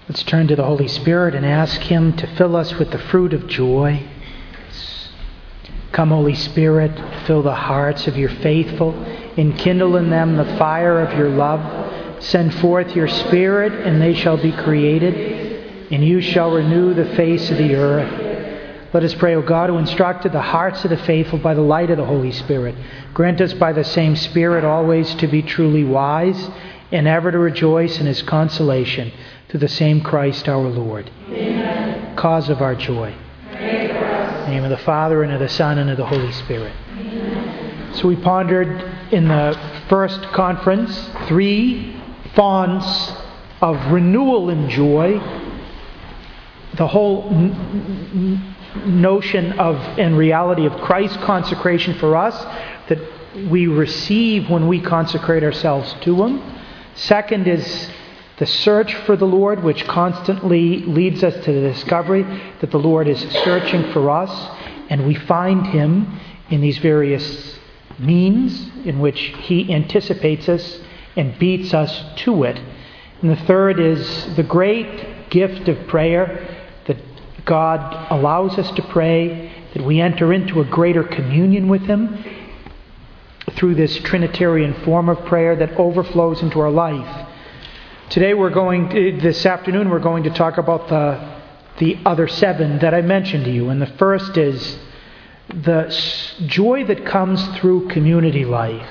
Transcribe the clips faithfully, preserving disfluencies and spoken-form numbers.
Let's turn to the Holy Spirit and ask Him to fill us with the fruit of joy. Come, Holy Spirit, fill the hearts of your faithful, enkindle in them the fire of your love. Send forth your Spirit, and they shall be created, and you shall renew the face of the earth. Let us pray, O God, who instructed the hearts of the faithful by the light of the Holy Spirit. Grant us by the same Spirit always to be truly wise, and ever to rejoice in His consolation, through the same Christ our Lord. Amen. Cause of our joy. Pray for us. In the name of the Father, and of the Son, and of the Holy Spirit. Amen. So we pondered in the first conference three fonts of renewal and joy. The whole n- n- notion of and reality of Christ's consecration for us that we receive when we consecrate ourselves to Him. Second is the search for the Lord, which constantly leads us to the discovery that the Lord is searching for us, and we find Him in these various means in which He anticipates us and beats us to it. And the third is the great gift of prayer, that God allows us to pray, that we enter into a greater communion with Him through this Trinitarian form of prayer that overflows into our life. Today we're going, to, this afternoon we're going to talk about the, the other seven that I mentioned to you. And the first is the joy that comes through community life.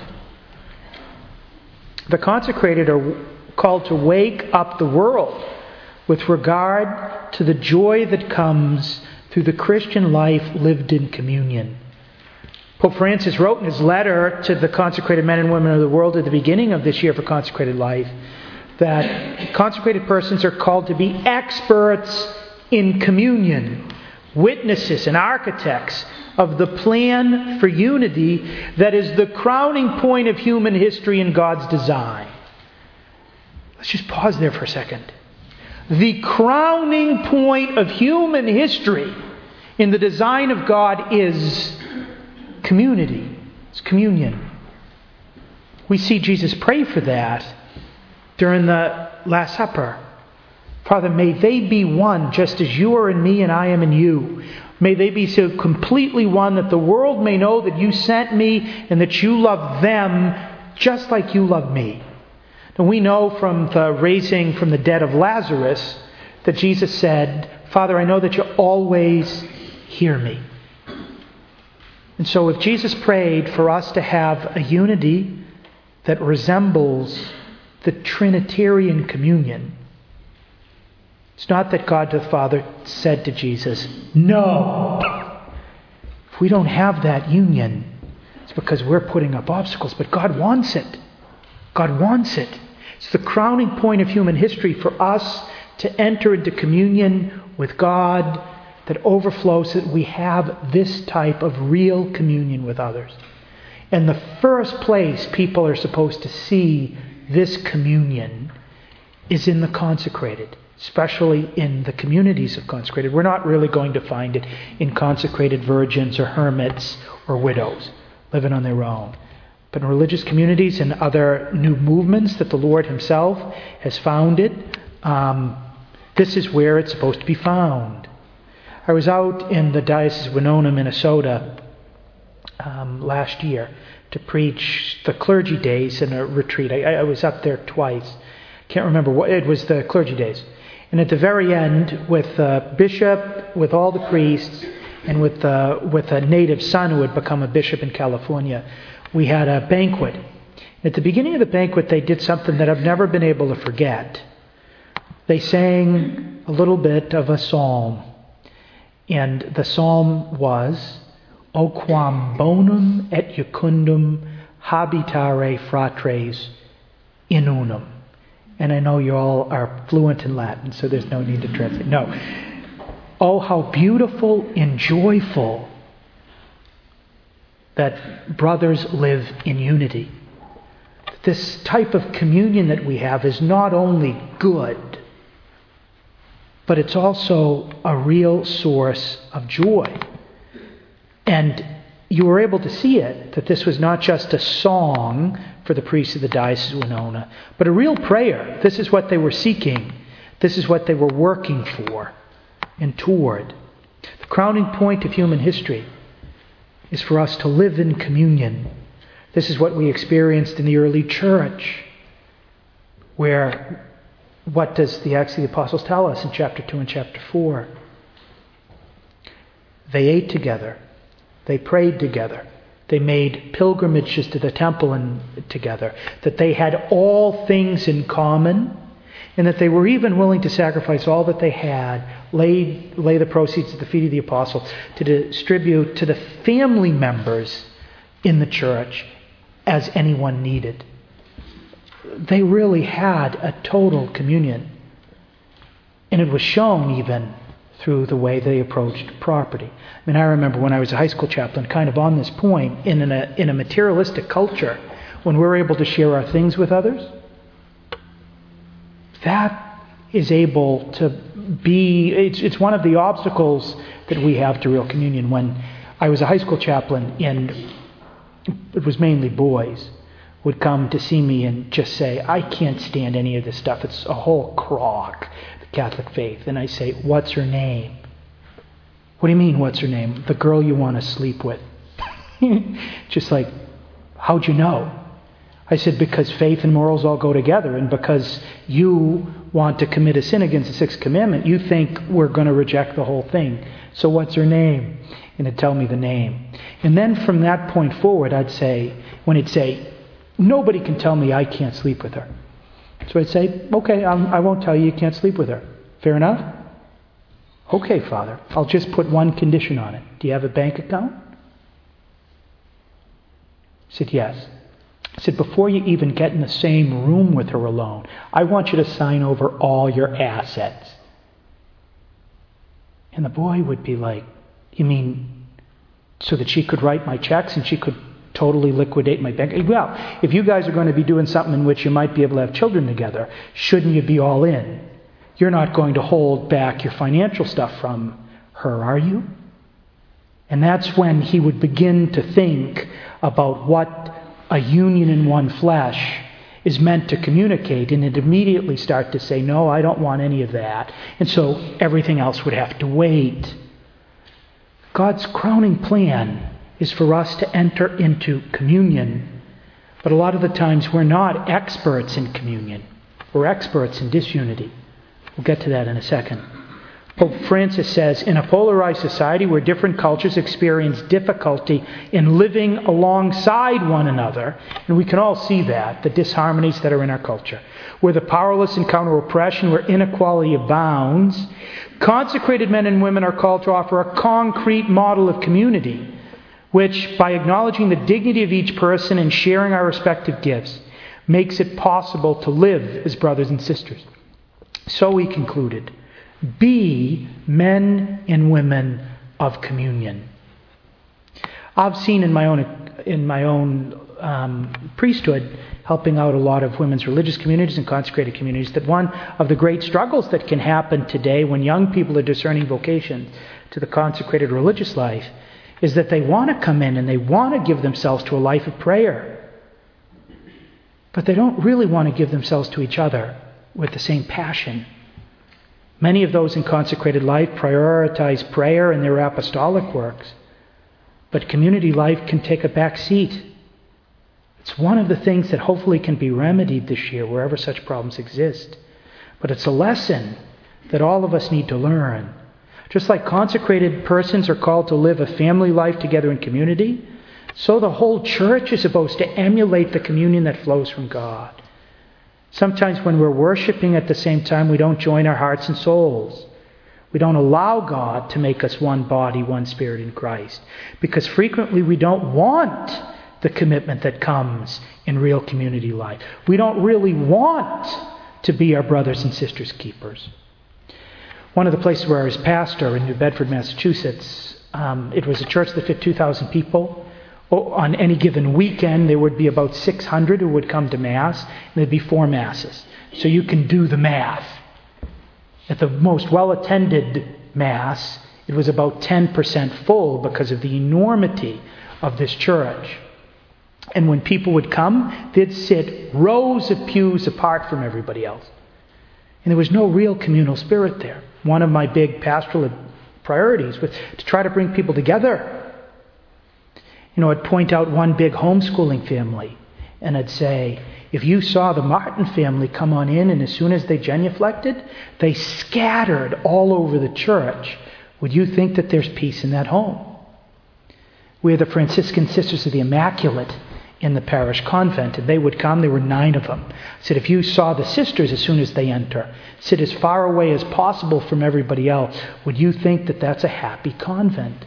The consecrated are called to wake up the world with regard to the joy that comes through the Christian life lived in communion. Pope Francis wrote in his letter to the consecrated men and women of the world at the beginning of this year for consecrated life that consecrated persons are called to be experts in communion, witnesses and architects of the plan for unity that is the crowning point of human history and God's design. Let's just pause there for a second. The crowning point of human history in the design of God is community. It's communion. We see Jesus pray for that during the Last Supper. Father, may they be one just as you are in me and I am in you. May they be so completely one that the world may know that you sent me and that you love them just like you love me. And we know from the raising from the dead of Lazarus that Jesus said, Father, I know that you always hear me. And so if Jesus prayed for us to have a unity that resembles the Trinitarian communion, it's not that God the Father said to Jesus, no. If we don't have that union, it's because we're putting up obstacles. But God wants it. God wants it. It's the crowning point of human history for us to enter into communion with God that overflows, that we have this type of real communion with others. And the first place people are supposed to see this communion is in the consecrated, especially in the communities of consecrated. We're not really going to find it in consecrated virgins or hermits or widows living on their own. But in religious communities and other new movements that the Lord Himself has founded, um, this is where it's supposed to be found. I was out in the Diocese of Winona, Minnesota um, last year to preach the clergy days in a retreat. I, I was up there twice. Can't remember what, it was the clergy days. And at the very end, with the bishop, with all the priests, and with the, with a native son who had become a bishop in California, we had a banquet. At the beginning of the banquet, they did something that I've never been able to forget. They sang a little bit of a psalm. And the psalm was, O quam bonum et jucundum habitare fratres in unum. And I know you all are fluent in Latin, so there's no need to translate. No. Oh, how beautiful and joyful that brothers live in unity. This type of communion that we have is not only good, but it's also a real source of joy. And you were able to see it, that this was not just a song for the priests of the Diocese of Winona, but a real prayer. This is what they were seeking, This is what they were working for and toward. The crowning point of human history is for us to live in communion. This is what we experienced in the early church, where what does the Acts of the Apostles tell us in chapter two and chapter four? They ate together. They prayed together. They made pilgrimages to the temple and together. That they had all things in common, and that they were even willing to sacrifice all that they had, lay, lay the proceeds at the feet of the apostles, to distribute to the family members in the church as anyone needed. They really had a total communion. And it was shown even through the way they approached property. I mean, I remember when I was a high school chaplain, kind of on this point, in a, in a materialistic culture, when we're able to share our things with others, that is able to be, it's, it's one of the obstacles that we have to real communion. When I was a high school chaplain, and it was mainly boys, would come to see me and just say, I can't stand any of this stuff. It's a whole crock, the Catholic faith. And I say, what's her name? What do you mean, what's her name? The girl you want to sleep with. Just like, how'd you know? I said, because faith and morals all go together, and because you want to commit a sin against the sixth commandment, you think we're going to reject the whole thing. So what's her name? And it'd tell me the name. And then from that point forward, I'd say, when it'd say, nobody can tell me I can't sleep with her. So I'd say, okay, I'm, I won't tell you you can't sleep with her. Fair enough? Okay, Father, I'll just put one condition on it. Do you have a bank account? He said, yes. I said, before you even get in the same room with her alone, I want you to sign over all your assets. And the boy would be like, you mean so that she could write my checks and she could totally liquidate my bank? Well, if you guys are going to be doing something in which you might be able to have children together, shouldn't you be all in? You're not going to hold back your financial stuff from her, are you? And that's when he would begin to think about what a union in one flesh is meant to communicate, and it'd immediately start to say, no, I don't want any of that. And so everything else would have to wait. God's crowning plan is for us to enter into communion. But a lot of the times we're not experts in communion. We're experts in disunity. We'll get to that in a second. Pope Francis says, in a polarized society where different cultures experience difficulty in living alongside one another, and we can all see that, the disharmonies that are in our culture, where the powerless encounter oppression, where inequality abounds, consecrated men and women are called to offer a concrete model of community, which, by acknowledging the dignity of each person and sharing our respective gifts, makes it possible to live as brothers and sisters. So he concluded, be men and women of communion. I've seen in my own in my own um, priesthood, helping out a lot of women's religious communities and consecrated communities, that one of the great struggles that can happen today when young people are discerning vocation to the consecrated religious life is that they want to come in and they want to give themselves to a life of prayer, but they don't really want to give themselves to each other with the same passion. Many of those in consecrated life prioritize prayer in their apostolic works, but community life can take a back seat. It's one of the things that hopefully can be remedied this year wherever such problems exist. But it's a lesson that all of us need to learn. Just like consecrated persons are called to live a family life together in community, so the whole church is supposed to emulate the communion that flows from God. Sometimes when we're worshiping at the same time, we don't join our hearts and souls. We don't allow God to make us one body, one spirit in Christ. Because frequently we don't want the commitment that comes in real community life. We don't really want to be our brothers and sisters' keepers. One of the places where I was pastor in New Bedford, Massachusetts, um, it was a church that fit two thousand people. On any given weekend, there would be about six hundred who would come to Mass, and there'd be four Masses. So you can do the math. At the most well-attended Mass, it was about ten percent full because of the enormity of this church. And when people would come, they'd sit rows of pews apart from everybody else. And there was no real communal spirit there. One of my big pastoral priorities was to try to bring people together. You know, I'd point out one big homeschooling family, and I'd say, if you saw the Martin family come on in, and as soon as they genuflected, they scattered all over the church, would you think that there's peace in that home? We're the Franciscan Sisters of the Immaculate in the parish convent, and they would come. There were nine of them. I said, if you saw the sisters as soon as they enter, sit as far away as possible from everybody else, would you think that that's a happy convent?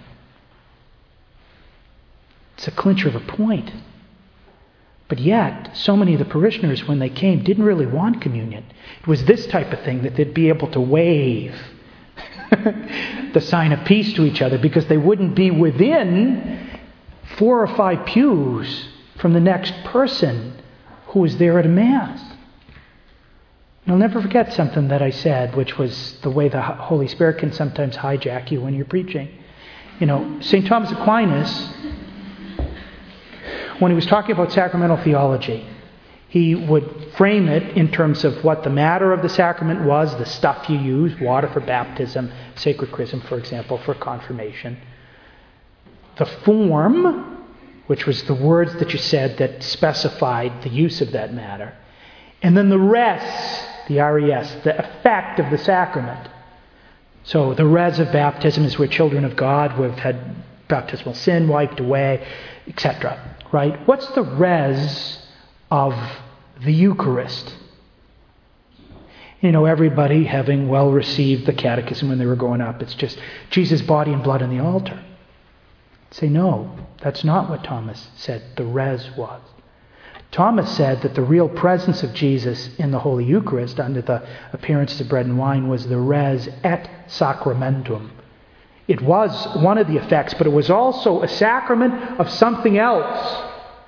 It's a clincher of a point. But yet, so many of the parishioners, when they came, didn't really want communion. It was this type of thing that they'd be able to wave the sign of peace to each other, because they wouldn't be within four or five pews from the next person who was there at a Mass. And I'll never forget something that I said, which was the way the Holy Spirit can sometimes hijack you when you're preaching. You know, Saint Thomas Aquinas, when he was talking about sacramental theology, he would frame it in terms of what the matter of the sacrament was, the stuff you use, water for baptism, sacred chrism, for example, for confirmation. The form, which was the words that you said that specified the use of that matter. And then the res, the R E S, the effect of the sacrament. So the res of baptism is we're children of God, we've had baptismal sin wiped away, et cetera. Right? What's the res of the Eucharist? You know, everybody having well received the catechism when they were growing up, it's just Jesus' body and blood on the altar. Say, no, that's not what Thomas said the res was. Thomas said that the real presence of Jesus in the Holy Eucharist under the appearance of bread and wine was the res et sacramentum. It was one of the effects, but it was also a sacrament of something else.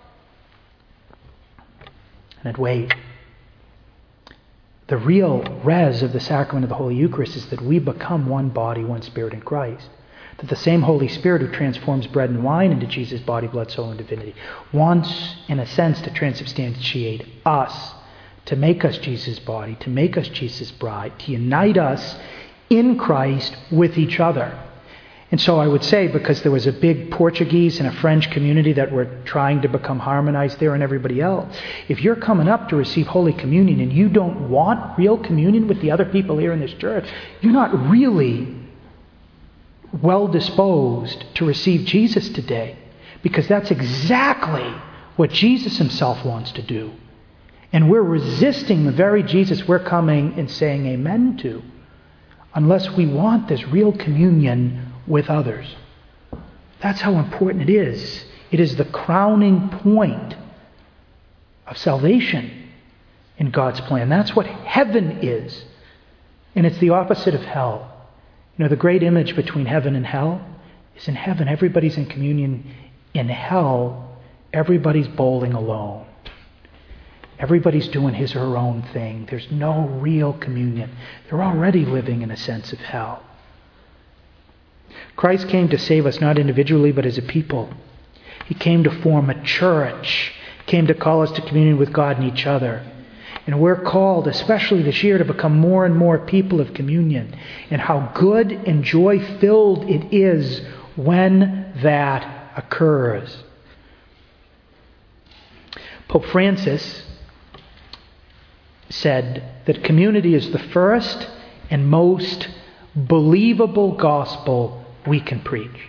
And wait, the real res of the sacrament of the Holy Eucharist is that we become one body, one spirit in Christ. That the same Holy Spirit who transforms bread and wine into Jesus' body, blood, soul, and divinity wants, in a sense, to transubstantiate us, to make us Jesus' body, to make us Jesus' bride, to unite us in Christ with each other. And so I would say, because there was a big Portuguese and a French community that were trying to become harmonized there and everybody else, if you're coming up to receive Holy Communion and you don't want real communion with the other people here in this church, you're not really well disposed to receive Jesus today, because that's exactly what Jesus himself wants to do. And we're resisting the very Jesus we're coming and saying amen to, unless we want this real communion with others. That's how important it is. It is the crowning point of salvation in God's plan. That's what heaven is. And it's the opposite of hell. You know, the great image between heaven and hell is in heaven, everybody's in communion. In hell, everybody's bowling alone. Everybody's doing his or her own thing. There's no real communion. They're already living in a sense of hell. Christ came to save us not individually but as a people. He came to form a church. He came to call us to communion with God and each other. And we're called, especially this year, to become more and more people of communion. And how good and joy-filled it is when that occurs. Pope Francis said that community is the first and most believable gospel we can preach.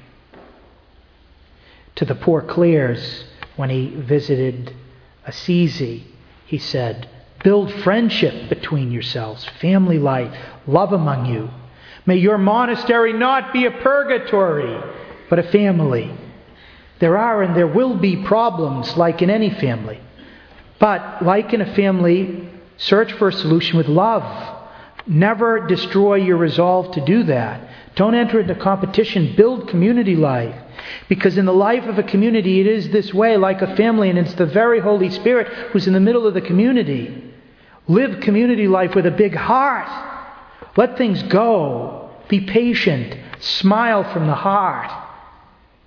To the poor Clares, when he visited Assisi, he said, build friendship between yourselves, family life, love among you. May your monastery not be a purgatory, but a family. There are and there will be problems like in any family. But like in a family, search for a solution with love. Never destroy your resolve to do that. Don't enter into competition. Build community life. Because in the life of a community, it is this way, like a family, and it's the very Holy Spirit who's in the middle of the community. Live community life with a big heart. Let things go. Be patient. Smile from the heart.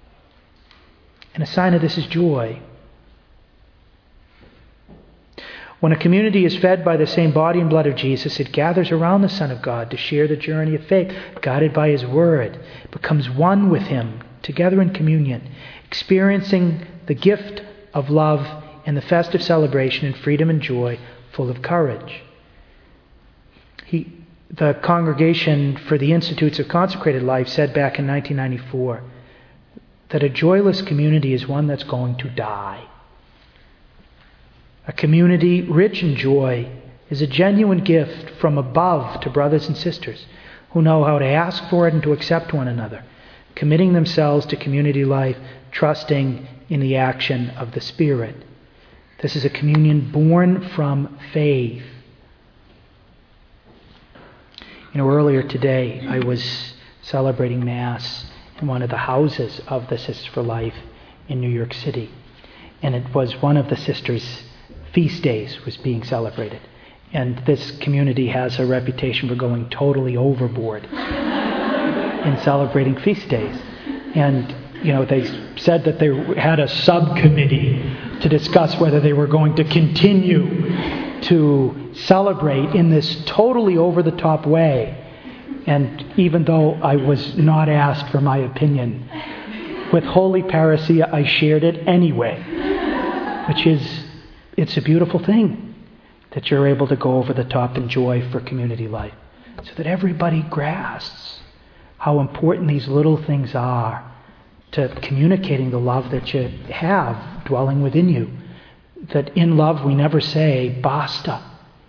And a sign of this is joy. When a community is fed by the same body and blood of Jesus, it gathers around the Son of God to share the journey of faith, guided by His Word. It becomes one with Him, together in communion, experiencing the gift of love and the festive celebration in freedom and joy, full of courage. He, the Congregation for the Institutes of Consecrated Life said back in nineteen ninety-four that a joyless community is one that's going to die. A community rich in joy is a genuine gift from above to brothers and sisters who know how to ask for it and to accept one another, committing themselves to community life, trusting in the action of the Spirit. This is a communion born from faith. You know, earlier today I was celebrating Mass in one of the houses of the Sisters for Life in New York City. And it was one of the sisters' feast days was being celebrated. And this community has a reputation for going totally overboard in celebrating feast days. And, you know, they said that they had a subcommittee to discuss whether they were going to continue to celebrate in this totally over-the-top way. And even though I was not asked for my opinion, with holy parousia I shared it anyway, which is, it's a beautiful thing that you're able to go over the top in joy for community life, so that everybody grasps how important these little things are to communicating the love that you have dwelling within you. That in love we never say, basta.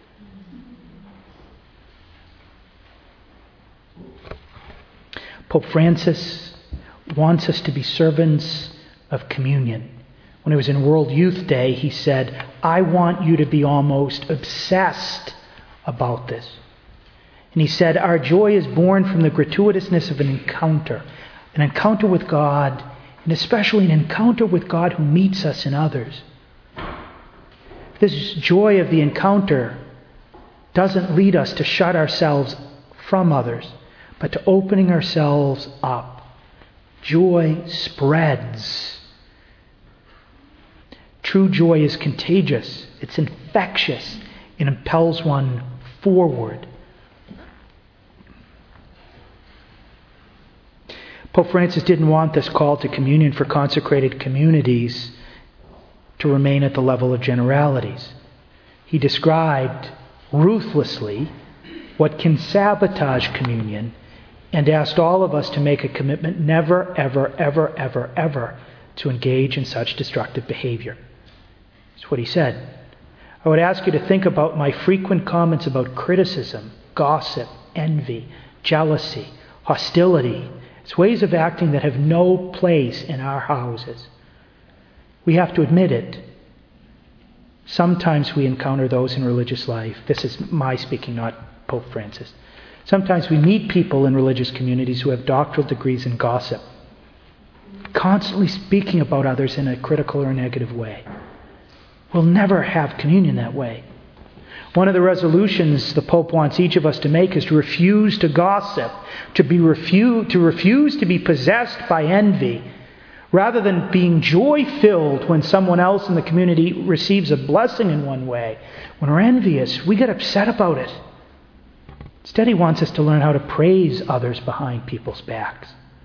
Pope Francis wants us to be servants of communion. When he was in World Youth Day, he said, I want you to be almost obsessed about this. And he said, our joy is born from the gratuitousness of an encounter, an encounter with God, and especially an encounter with God who meets us in others. This joy of the encounter doesn't lead us to shut ourselves from others, but to opening ourselves up. Joy spreads. True joy is contagious. It's infectious. It impels one forward. Pope Francis didn't want this call to communion for consecrated communities to remain at the level of generalities. He described ruthlessly what can sabotage communion and asked all of us to make a commitment never, ever, ever, ever, ever to engage in such destructive behavior. That's what he said. I would ask you to think about my frequent comments about criticism, gossip, envy, jealousy, hostility. It's ways of acting that have no place in our houses. We have to admit it. Sometimes we encounter those in religious life. This is my speaking, not Pope Francis. Sometimes we meet people in religious communities who have doctoral degrees in gossip, constantly speaking about others in a critical or negative way. We'll never have communion that way. One of the resolutions the Pope wants each of us to make is to refuse to gossip, to be refu- to refuse to be possessed by envy. Rather than being joy-filled when someone else in the community receives a blessing in one way, when we're envious, we get upset about it. Instead, he wants us to learn how to praise others behind people's backs.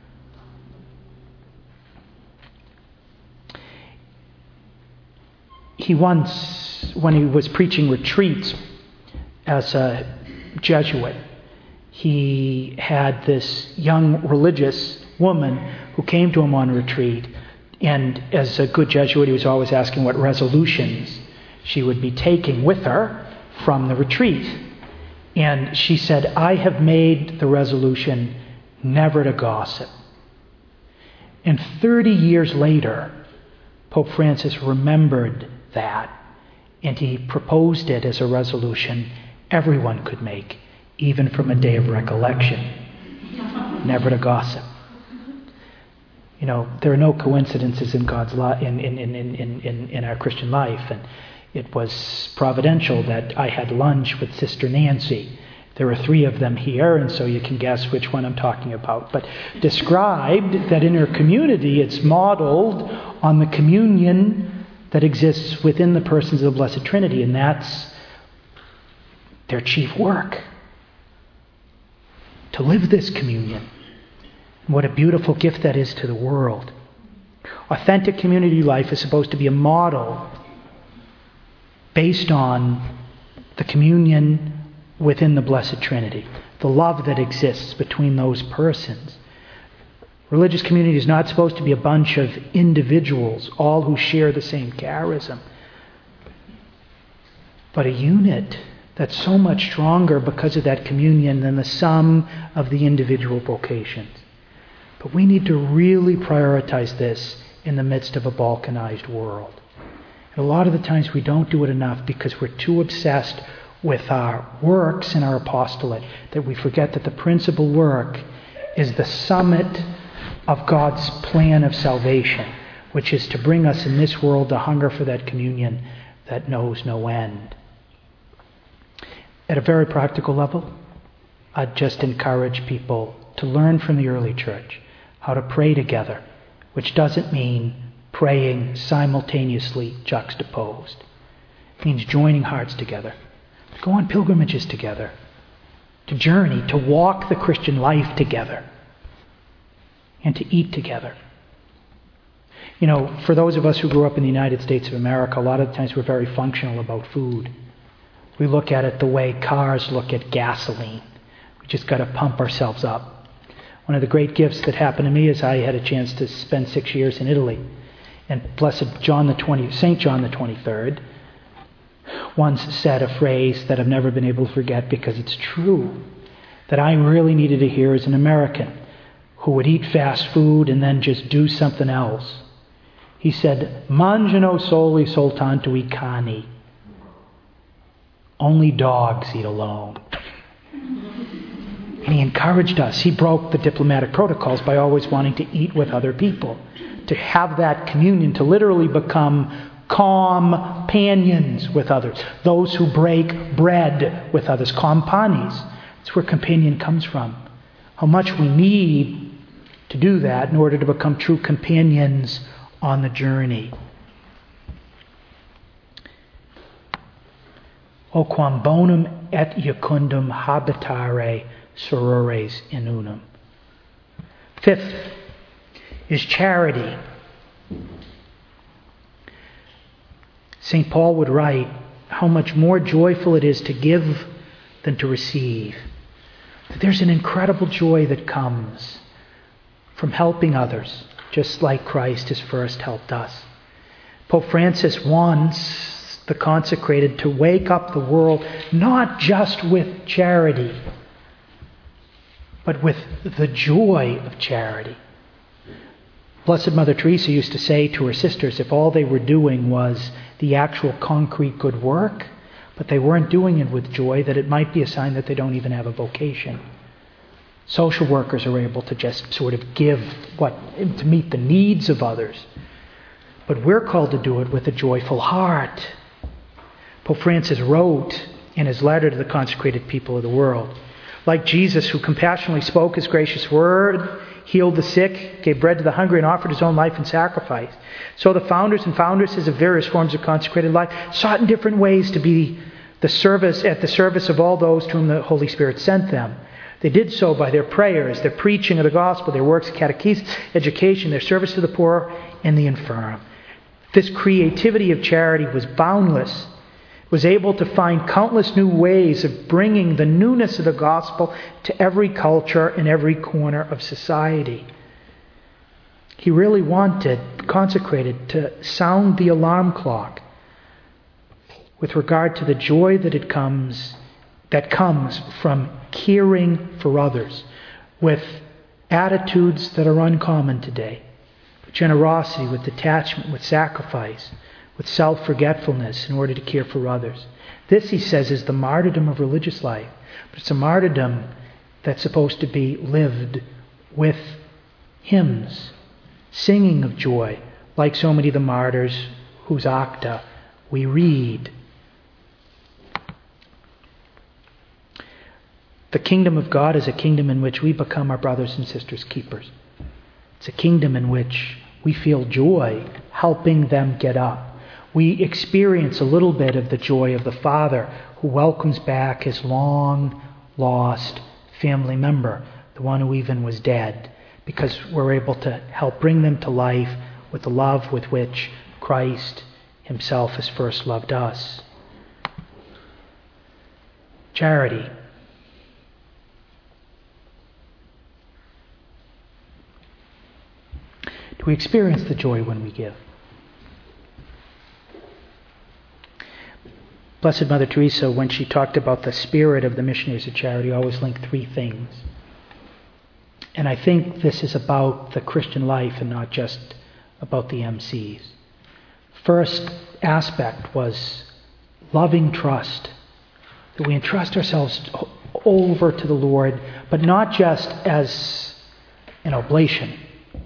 He once, when he was preaching retreats as a Jesuit, he had this young religious woman who came to him on a retreat, and as a good Jesuit, he was always asking what resolutions she would be taking with her from the retreat. And she said, I have made the resolution never to gossip. And thirty years later, Pope Francis remembered that, and he proposed it as a resolution everyone could make, even from a day of recollection. Never to gossip. You know, there are no coincidences in God's li- in, in, in, in, in, in our Christian life, and it was providential that I had lunch with Sister Nancy. There are three of them here, and so you can guess which one I'm talking about. But described that in her community, it's modeled on the communion that exists within the persons of the Blessed Trinity, and that's their chief work. To live this communion. And what a beautiful gift that is to the world. Authentic community life is supposed to be a model based on the communion within the Blessed Trinity, the love that exists between those persons. Religious community is not supposed to be a bunch of individuals, all who share the same charism, but a unit that's so much stronger because of that communion than the sum of the individual vocations. But we need to really prioritize this in the midst of a balkanized world. And a lot of the times we don't do it enough because we're too obsessed with our works and our apostolate that we forget that the principal work is the summit of God's plan of salvation, which is to bring us in this world to hunger for that communion that knows no end. At a very practical level, I'd just encourage people to learn from the early church how to pray together, which doesn't mean praying simultaneously juxtaposed. It means joining hearts together, to go on pilgrimages together, to journey, to walk the Christian life together, and to eat together. You know, for those of us who grew up in the United States of America, a lot of the times we're very functional about food. We look at it the way cars look at gasoline. We just got to pump ourselves up. One of the great gifts that happened to me is I had a chance to spend six years in Italy. And Blessed John the twentieth, Saint John the twenty-third once said a phrase that I've never been able to forget because it's true, that I really needed to hear as an American who would eat fast food and then just do something else. He said, "Mangiano soli soltanto I cani." Only dogs eat alone. And he encouraged us. He broke the diplomatic protocols by always wanting to eat with other people, to have that communion, to literally become companions with others, those who break bread with others, companis. That's where companion comes from. How much we need to do that in order to become true companions on the journey. O quam bonum et iacundum habitare sorores in unum. Fifth is charity. Saint Paul would write how much more joyful it is to give than to receive. That there's an incredible joy that comes from helping others, just like Christ has first helped us. Pope Francis wants the consecrated to wake up the world not just with charity, but with the joy of charity. Blessed Mother Teresa used to say to her sisters, if all they were doing was the actual concrete good work, but they weren't doing it with joy, that it might be a sign that they don't even have a vocation. Social workers are able to just sort of give what to meet the needs of others. But we're called to do it with a joyful heart. Pope Francis wrote in his letter to the consecrated people of the world, like Jesus, who compassionately spoke his gracious word, healed the sick, gave bread to the hungry, and offered his own life in sacrifice. So the founders and foundresses of various forms of consecrated life sought in different ways to be the service at the service of all those to whom the Holy Spirit sent them. They did so by their prayers, their preaching of the gospel, their works of catechesis, education, their service to the poor and the infirm. This creativity of charity was boundless, was able to find countless new ways of bringing the newness of the gospel to every culture and every corner of society. He really wanted, consecrated, to sound the alarm clock with regard to the joy that it comes, that comes from caring for others with attitudes that are uncommon today. With generosity, with detachment, with sacrifice, with self-forgetfulness in order to care for others. This, he says, is the martyrdom of religious life. But it's a martyrdom that's supposed to be lived with hymns, singing of joy, like so many of the martyrs whose acta we read. The kingdom of God is a kingdom in which we become our brothers and sisters' keepers. It's a kingdom in which we feel joy helping them get up. We experience a little bit of the joy of the Father who welcomes back his long-lost family member, the one who even was dead, because we're able to help bring them to life with the love with which Christ himself has first loved us. Charity. Do we experience the joy when we give? Blessed Mother Teresa, when she talked about the spirit of the missionaries of charity, always linked three things. And I think this is about the Christian life and not just about the M Cs. First aspect was loving trust. That we entrust ourselves over to the Lord, but not just as an oblation.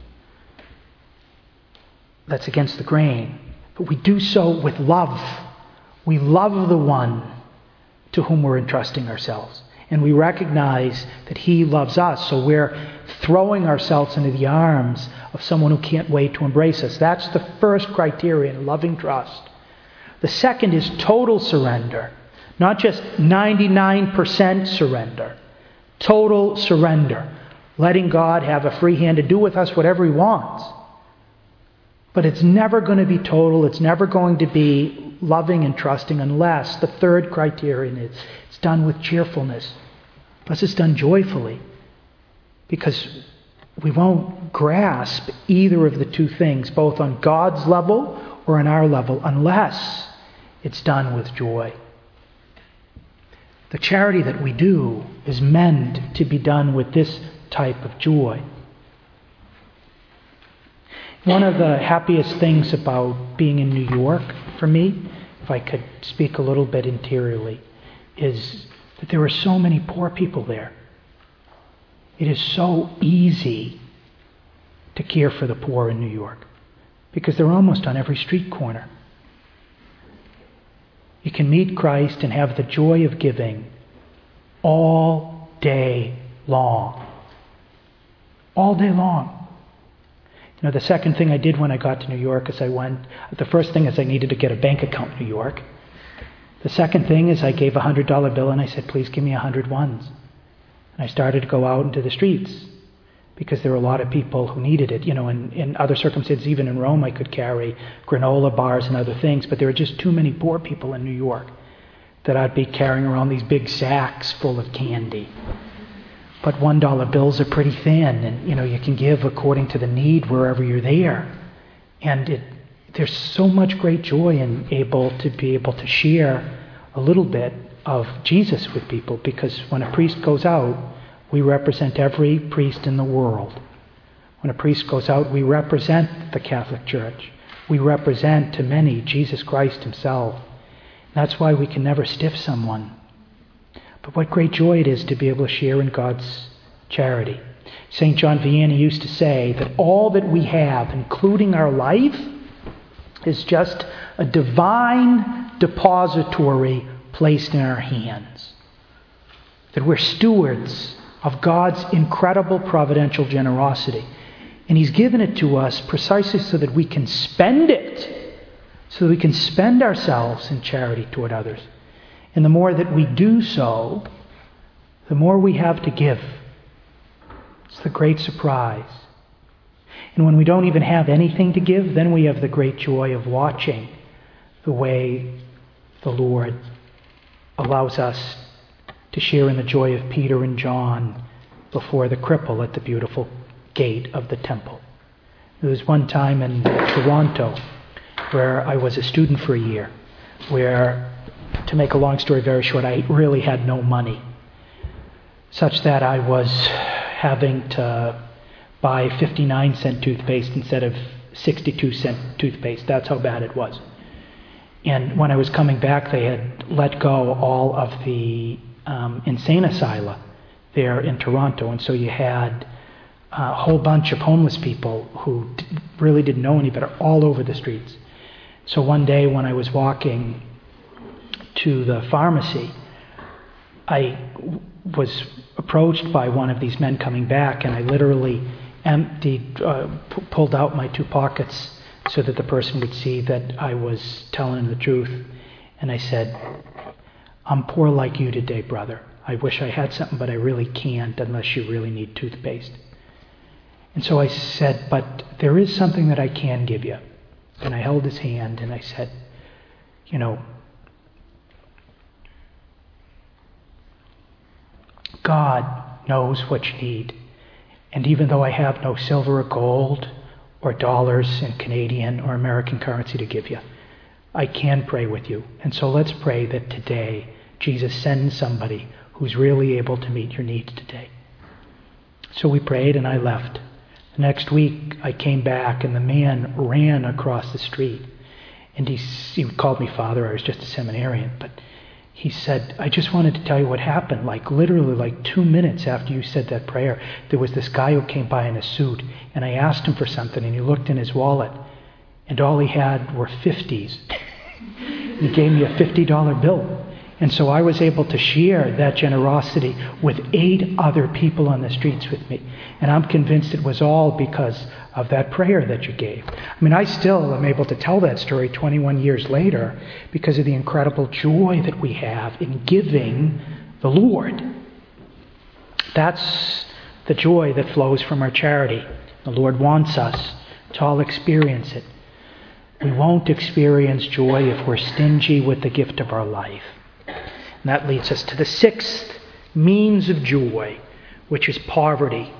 That's against the grain. But we do so with love. We love the one to whom we're entrusting ourselves. And we recognize that he loves us, so we're throwing ourselves into the arms of someone who can't wait to embrace us. That's the first criterion, loving trust. The second is total surrender. Not just ninety-nine percent surrender. Total surrender. Letting God have a free hand to do with us whatever he wants. But it's never going to be total. It's never going to be loving and trusting unless the third criterion is it's done with cheerfulness. Unless it's done joyfully. Because we won't grasp either of the two things, both on God's level or on our level, unless it's done with joy. The charity that we do is meant to be done with this type of joy. One of the happiest things about being in New York, for me, if I could speak a little bit interiorly, is that there are so many poor people there. It is so easy to care for the poor in New York because they're almost on every street corner. You can meet Christ and have the joy of giving all day long. All day long. You know, the second thing I did when I got to New York is I went, the first thing is I needed to get a bank account in New York. The second thing is I gave a one hundred dollar bill and I said, please give me one hundred ones. And I started to go out into the streets because there were a lot of people who needed it. You know, in, in other circumstances, even in Rome, I could carry granola bars and other things, but there were just too many poor people in New York that I'd be carrying around these big sacks full of candy. But one dollar bills are pretty thin, and you know you can give according to the need wherever you're there. And it, there's so much great joy in able to be able to share a little bit of Jesus with people, because when a priest goes out, we represent every priest in the world. When a priest goes out, we represent the Catholic Church. We represent to many Jesus Christ himself. That's why we can never stiff someone. But what great joy it is to be able to share in God's charity. Saint John Vianney used to say that all that we have, including our life, is just a divine depository placed in our hands. That we're stewards of God's incredible providential generosity. And he's given it to us precisely so that we can spend it, so that we can spend ourselves in charity toward others. And the more that we do so, the more we have to give. It's the great surprise. And when we don't even have anything to give, then we have the great joy of watching the way the Lord allows us to share in the joy of Peter and John before the cripple at the beautiful gate of the temple. There was one time in Toronto where I was a student for a year, where, to make a long story very short, I really had no money, such that I was having to buy fifty-nine cent toothpaste instead of sixty-two cent toothpaste. That's how bad it was. And when I was coming back, they had let go all of the um, insane asylum there in Toronto, and so you had a whole bunch of homeless people who d- really didn't know any better all over the streets. So one day when I was walking to the pharmacy, I w- was approached by one of these men coming back, and I literally emptied, uh, p- pulled out my two pockets so that the person would see that I was telling him the truth. And I said, I'm poor like you today, brother. I wish I had something, but I really can't unless you really need toothpaste. And so I said, but there is something that I can give you. And I held his hand and I said, you know, God knows what you need. And even though I have no silver or gold or dollars in Canadian or American currency to give you, I can pray with you. And so let's pray that today Jesus sends somebody who's really able to meet your needs today. So we prayed and I left. The next week I came back and the man ran across the street. And he, he called me father. I was just a seminarian. But he said, I just wanted to tell you what happened. Like literally like two minutes after you said that prayer, there was this guy who came by in a suit. And I asked him for something and he looked in his wallet. And all he had were fifties. He gave me a fifty dollar bill. And so I was able to share that generosity with eight other people on the streets with me. And I'm convinced it was all because of that prayer that you gave. I mean, I still am able to tell that story twenty-one years later because of the incredible joy that we have in giving the Lord. That's the joy that flows from our charity. The Lord wants us to all experience it. We won't experience joy if we're stingy with the gift of our life. And that leads us to the sixth means of joy, which is poverty.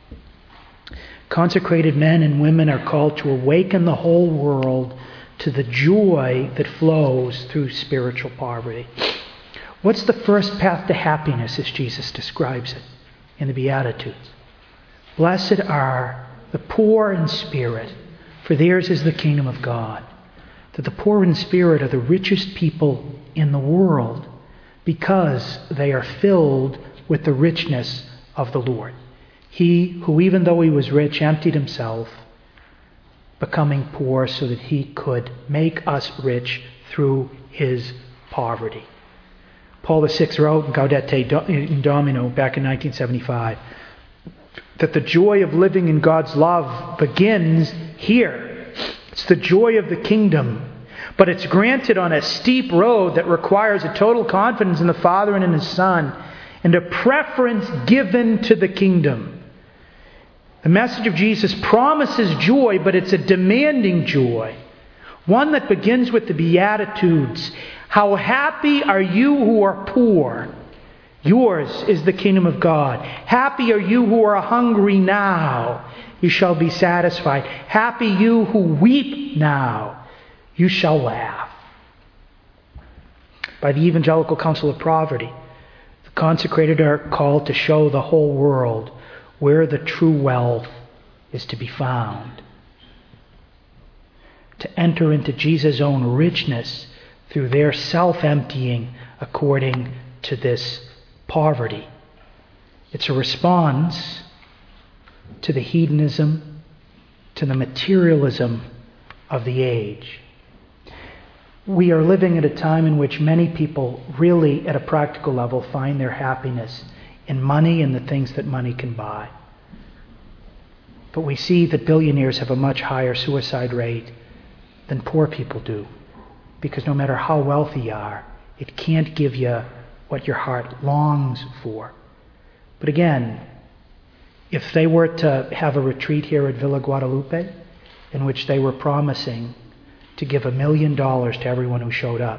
Consecrated men and women are called to awaken the whole world to the joy that flows through spiritual poverty. What's the first path to happiness as Jesus describes it in the Beatitudes? Blessed are the poor in spirit, for theirs is the kingdom of God. That the poor in spirit are the richest people in the world because they are filled with the richness of the Lord. He who, even though he was rich, emptied himself, becoming poor so that he could make us rich through his poverty. Paul the Sixth wrote in Gaudete in Domino back in nineteen seventy-five that the joy of living in God's love begins here. It's the joy of the kingdom. But it's granted on a steep road that requires a total confidence in the Father and in His Son and a preference given to the kingdom. The message of Jesus promises joy, but it's a demanding joy. One that begins with the Beatitudes. How happy are you who are poor? Yours is the kingdom of God. Happy are you who are hungry now. You shall be satisfied. Happy you who weep now. You shall laugh. By the Evangelical Council of Poverty, the consecrated are called to show the whole world where the true wealth is to be found. To enter into Jesus' own richness through their self-emptying according to this poverty. It's a response to the hedonism, to the materialism of the age. We are living at a time in which many people really, at a practical level, find their happiness in money and the things that money can buy. But we see that billionaires have a much higher suicide rate than poor people do. Because no matter how wealthy you are, it can't give you what your heart longs for. But again, if they were to have a retreat here at Villa Guadalupe, in which they were promising to give a million dollars to everyone who showed up,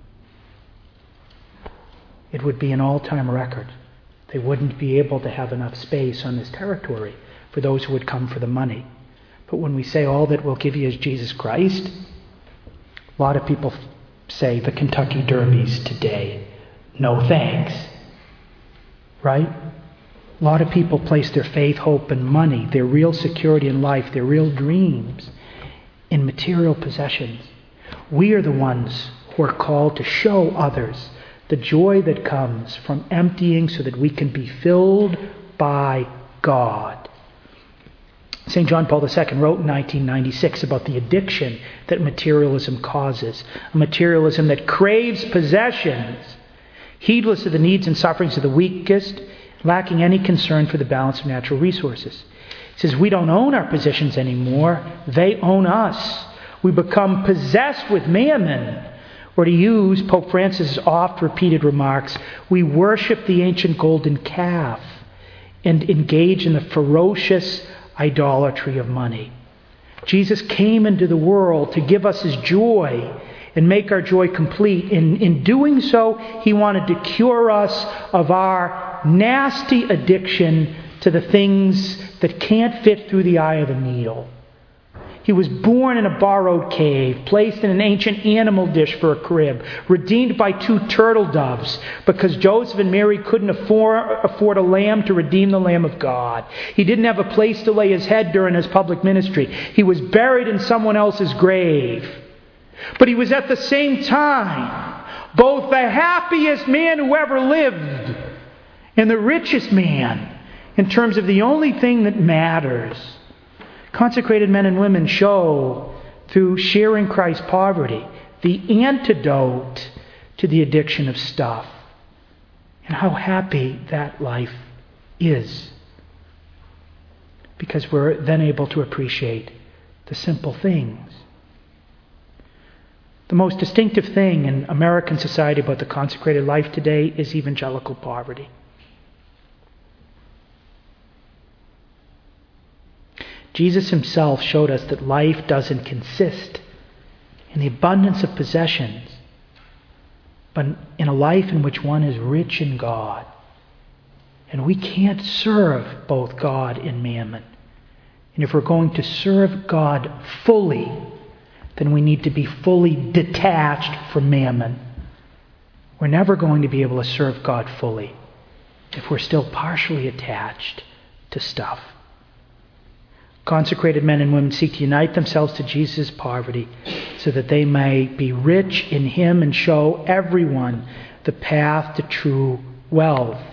it would be an all-time record. They wouldn't be able to have enough space on this territory for those who would come for the money. But when we say all that we'll give you is Jesus Christ, a lot of people say the Kentucky Derbies today, no thanks. Right? A lot of people place their faith, hope, and money, their real security in life, their real dreams, in material possessions. We are the ones who are called to show others the joy that comes from emptying so that we can be filled by God. Saint John Paul the Second wrote in nineteen ninety-six about the addiction that materialism causes. A materialism that craves possessions, heedless of the needs and sufferings of the weakest, lacking any concern for the balance of natural resources. He says, we don't own our possessions anymore. They own us. We become possessed with mammon. Or to use Pope Francis' oft-repeated remarks, we worship the ancient golden calf and engage in the ferocious idolatry of money. Jesus came into the world to give us his joy and make our joy complete. In, in doing so, he wanted to cure us of our nasty addiction to the things that can't fit through the eye of the needle. He was born in a borrowed cave, placed in an ancient animal dish for a crib, redeemed by two turtle doves because Joseph and Mary couldn't afford, afford a lamb to redeem the Lamb of God. He didn't have a place to lay his head during his public ministry. He was buried in someone else's grave. But he was at the same time both the happiest man who ever lived and the richest man in terms of the only thing that matters. Consecrated men and women show, through sharing Christ's poverty, the antidote to the addiction of stuff and how happy that life is. Because we're then able to appreciate the simple things. The most distinctive thing in American society about the consecrated life today is evangelical poverty. Jesus himself showed us that life doesn't consist in the abundance of possessions, but in a life in which one is rich in God. And we can't serve both God and mammon. And if we're going to serve God fully, then we need to be fully detached from mammon. We're never going to be able to serve God fully if we're still partially attached to stuff. Consecrated men and women seek to unite themselves to Jesus' poverty so that they may be rich in him and show everyone the path to true wealth.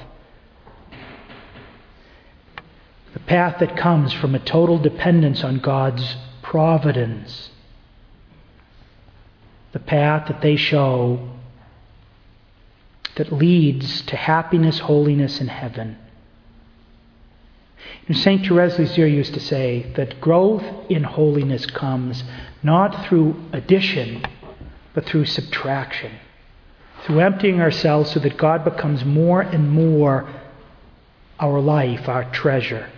The path that comes from a total dependence on God's providence. The path that they show that leads to happiness, holiness, and heaven. Saint Therese Lisieux used to say that growth in holiness comes not through addition, but through subtraction. Through emptying ourselves so that God becomes more and more our life, our treasure.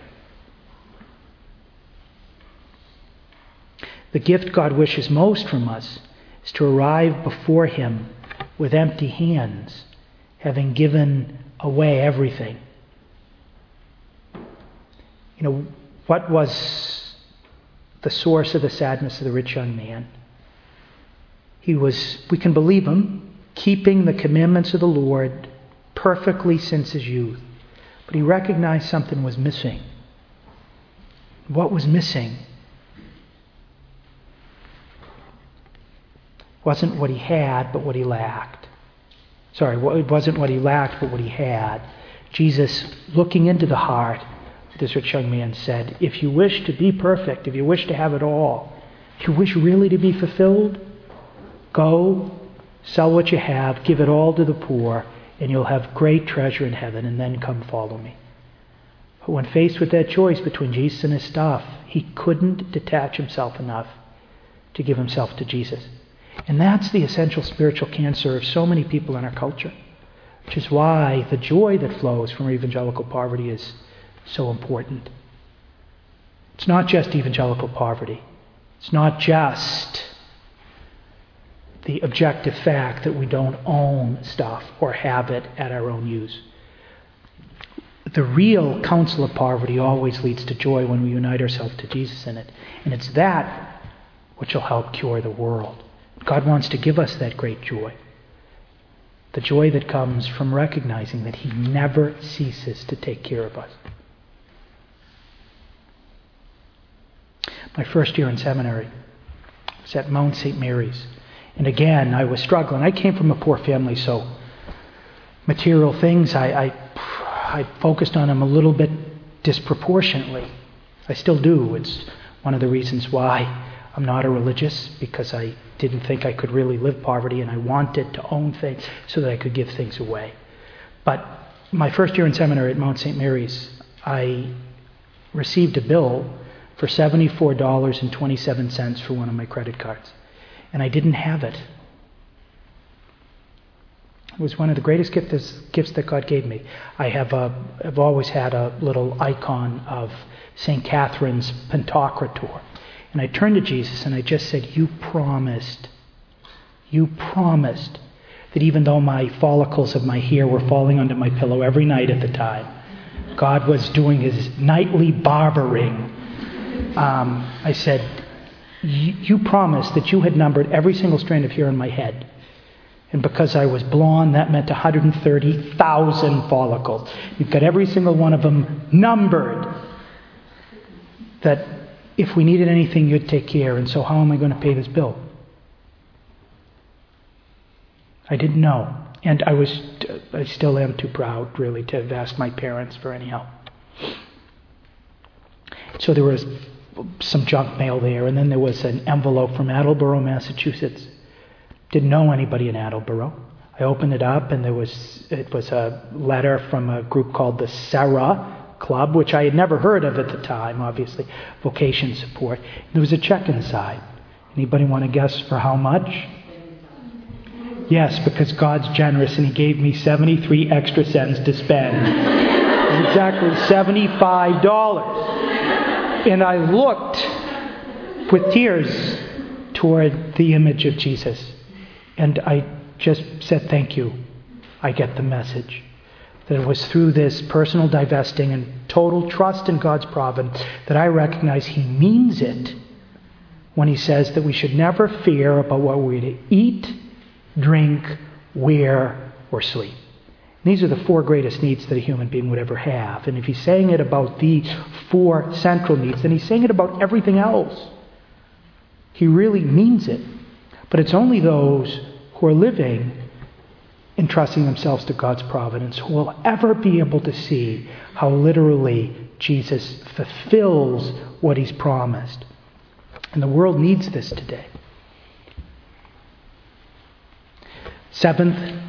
The gift God wishes most from us is to arrive before him with empty hands, having given away everything. You know, what was the source of the sadness of the rich young man? He was, we can believe him, keeping the commandments of the Lord perfectly since his youth. But he recognized something was missing. What was missing wasn't what he had, but what he lacked. Sorry, it wasn't what he lacked, but what he had. Jesus, looking into the heart, this rich young man said, if you wish to be perfect, if you wish to have it all, if you wish really to be fulfilled, go, sell what you have, give it all to the poor, and you'll have great treasure in heaven, and then come follow me. But when faced with that choice between Jesus and his stuff, he couldn't detach himself enough to give himself to Jesus. And that's the essential spiritual cancer of so many people in our culture, which is why the joy that flows from evangelical poverty is so important. It's not just evangelical poverty. It's not just the objective fact that we don't own stuff or have it at our own use. The real counsel of poverty always leads to joy when we unite ourselves to Jesus in it. And it's that which will help cure the world. God wants to give us that great joy. The joy that comes from recognizing that he never ceases to take care of us. My first year in seminary was at Mount Saint Mary's. And again, I was struggling. I came from a poor family, so material things, I, I, I focused on them a little bit disproportionately. I still do. It's one of the reasons why I'm not a religious, because I didn't think I could really live poverty, and I wanted to own things so that I could give things away. But my first year in seminary at Mount Saint Mary's, I received a bill for seventy-four dollars and twenty-seven cents for one of my credit cards. And I didn't have it. It was one of the greatest gifts, gifts that God gave me. I have a, I've always had a little icon of Saint Catherine's Pantocrator. And I turned to Jesus and I just said, you promised, you promised that even though my follicles of my hair were falling onto my pillow every night at the time, God was doing his nightly barbering. Um, I said, you promised that you had numbered every single strand of hair on my head. And because I was blonde, that meant one hundred thirty thousand follicles. You've got every single one of them numbered. That if we needed anything, you'd take care. And so how am I going to pay this bill? I didn't know. And I was, I still am too proud, really, to have asked my parents for any help. So there was some junk mail there. And then there was an envelope from Attleboro, Massachusetts. Didn't know anybody in Attleboro. I opened it up, and there was it was a letter from a group called the Sarah Club, which I had never heard of at the time, obviously, vocation support. There was a check inside. Anybody want to guess for how much? Yes, because God's generous, and he gave me seventy-three extra cents to spend. Exactly seventy-five dollars. And I looked with tears toward the image of Jesus. And I just said, thank you. I get the message. That it was through this personal divesting and total trust in God's providence that I recognize he means it when he says that we should never fear about what we're to eat, drink, wear, or sleep. And these are the four greatest needs that a human being would ever have. And if he's saying it about the four central needs, then he's saying it about everything else. He really means it. But it's only those who are living entrusting themselves to God's providence who will ever be able to see how literally Jesus fulfills what he's promised. And the world needs this today. Seventh,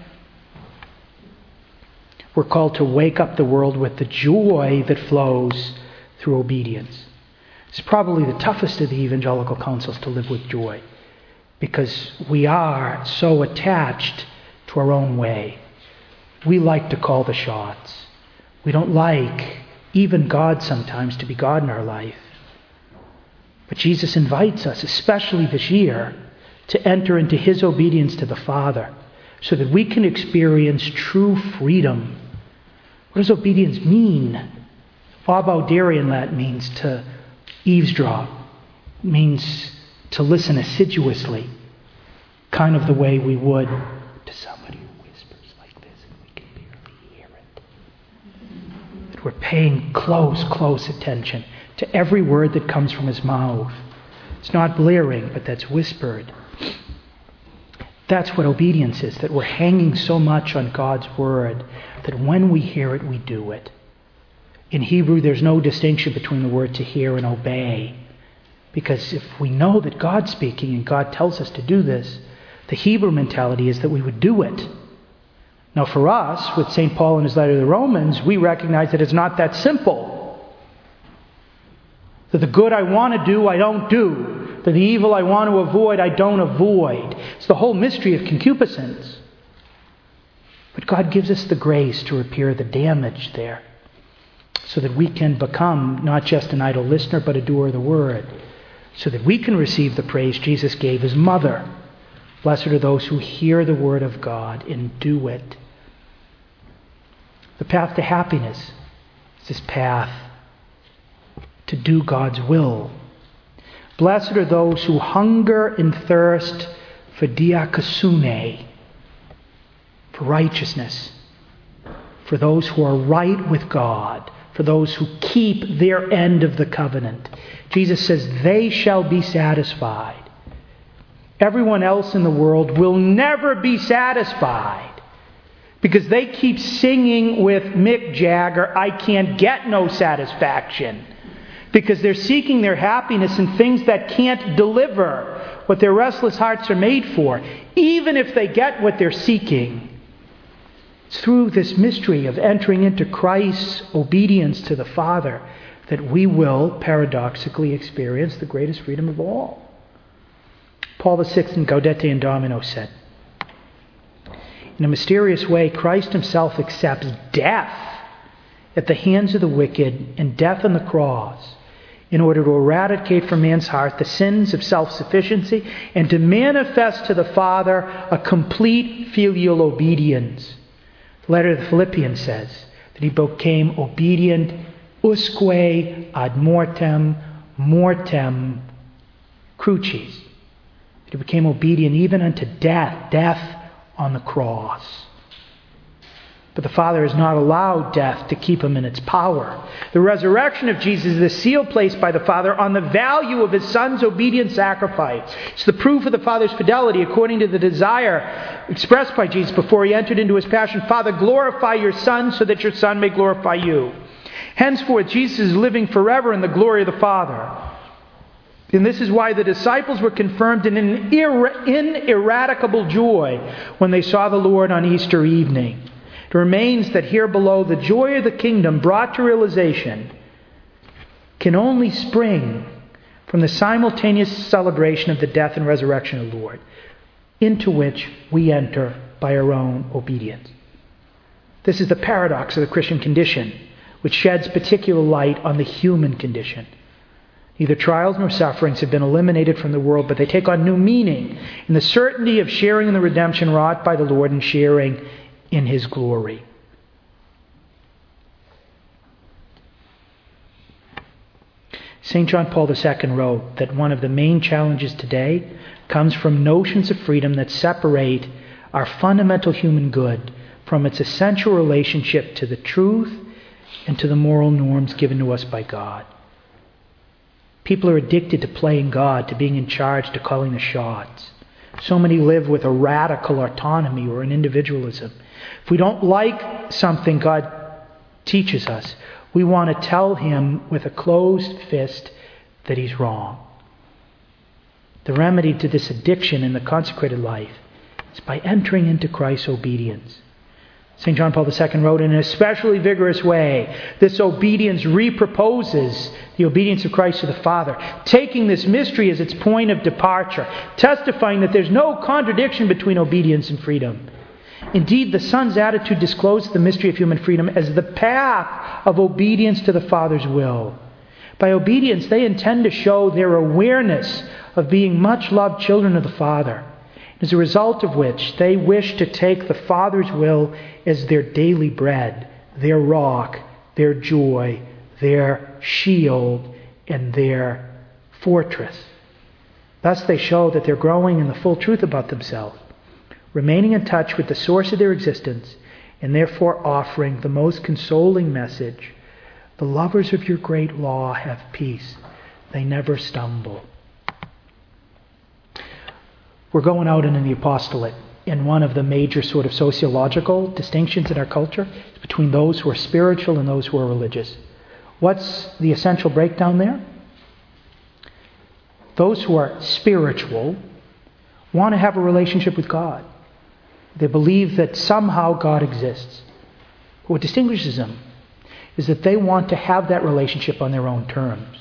we're called to wake up the world with the joy that flows through obedience. It's probably the toughest of the evangelical counsels to live with joy, because we are so attached to our own way. We like to call the shots. We don't like even God sometimes to be God in our life. But Jesus invites us, especially this year, to enter into his obedience to the Father so that we can experience true freedom. What does obedience mean? Abaudere Latin means to eavesdrop. It means to listen assiduously, kind of the way we would to somebody who whispers like this and we can barely hear it. That we're paying close, close attention to every word that comes from his mouth. It's not blaring, but that's whispered. That's what obedience is, that we're hanging so much on God's word that when we hear it, we do it. In Hebrew, there's no distinction between the word to hear and obey. Because if we know that God's speaking and God tells us to do this, the Hebrew mentality is that we would do it. Now for us, with Saint Paul in his letter to the Romans, we recognize that it's not that simple. That the good I want to do, I don't do. That the evil I want to avoid, I don't avoid. It's the whole mystery of concupiscence. But God gives us the grace to repair the damage there, so that we can become not just an idle listener, but a doer of the word. So that we can receive the praise Jesus gave his mother. Blessed are those who hear the word of God and do it. The path to happiness is this path to do God's will. Blessed are those who hunger and thirst for diakosune, for righteousness, for those who are right with God, for those who keep their end of the covenant. Jesus says they shall be satisfied. Everyone else in the world will never be satisfied because they keep singing with Mick Jagger, I can't get no satisfaction. Because they're seeking their happiness in things that can't deliver what their restless hearts are made for. Even if they get what they're seeking, It's through this mystery of entering into Christ's obedience to the Father that we will paradoxically experience the greatest freedom of all. Paul the Sixth in Gaudete in Domino said, in a mysterious way, Christ himself accepts death at the hands of the wicked and death on the cross in order to eradicate from man's heart the sins of self-sufficiency and to manifest to the Father a complete filial obedience. The letter to the Philippians says that he became obedient usque ad mortem, mortem crucis. He became obedient even unto death, death on the cross. But the Father has not allowed death to keep him in its power. The resurrection of Jesus is the seal placed by the Father on the value of his Son's obedient sacrifice. It's the proof of the Father's fidelity according to the desire expressed by Jesus before he entered into his passion. Father, glorify your Son so that your Son may glorify you. Henceforth, Jesus is living forever in the glory of the Father. And this is why the disciples were confirmed in an ir- ineradicable joy when they saw the Lord on Easter evening. It remains that here below, the joy of the kingdom brought to realization can only spring from the simultaneous celebration of the death and resurrection of the Lord, into which we enter by our own obedience. This is the paradox of the Christian condition, which sheds particular light on the human condition. Neither trials nor sufferings have been eliminated from the world, but they take on new meaning in the certainty of sharing in the redemption wrought by the Lord and sharing in his glory. Saint John Paul the Second wrote that one of the main challenges today comes from notions of freedom that separate our fundamental human good from its essential relationship to the truth and to the moral norms given to us by God. People are addicted to playing God, to being in charge, to calling the shots. So many live with a radical autonomy or an individualism. If we don't like something God teaches us, we want to tell him with a closed fist that he's wrong. The remedy to this addiction in the consecrated life is by entering into Christ's obedience. Saint John Paul the Second wrote in an especially vigorous way, this obedience reproposes the obedience of Christ to the Father, taking this mystery as its point of departure, testifying that there's no contradiction between obedience and freedom. Indeed, the Son's attitude discloses the mystery of human freedom as the path of obedience to the Father's will. By obedience, they intend to show their awareness of being much-loved children of the Father, as a result of which they wish to take the Father's will as their daily bread, their rock, their joy, their shield, and their fortress. Thus they show that they're growing in the full truth about themselves, remaining in touch with the source of their existence, and therefore offering the most consoling message: the lovers of your great law have peace. They never stumble. We're going out into the apostolate, and one of the major sort of sociological distinctions in our culture is between those who are spiritual and those who are religious. What's the essential breakdown there? Those who are spiritual want to have a relationship with God. They believe that somehow God exists. But what distinguishes them is that they want to have that relationship on their own terms.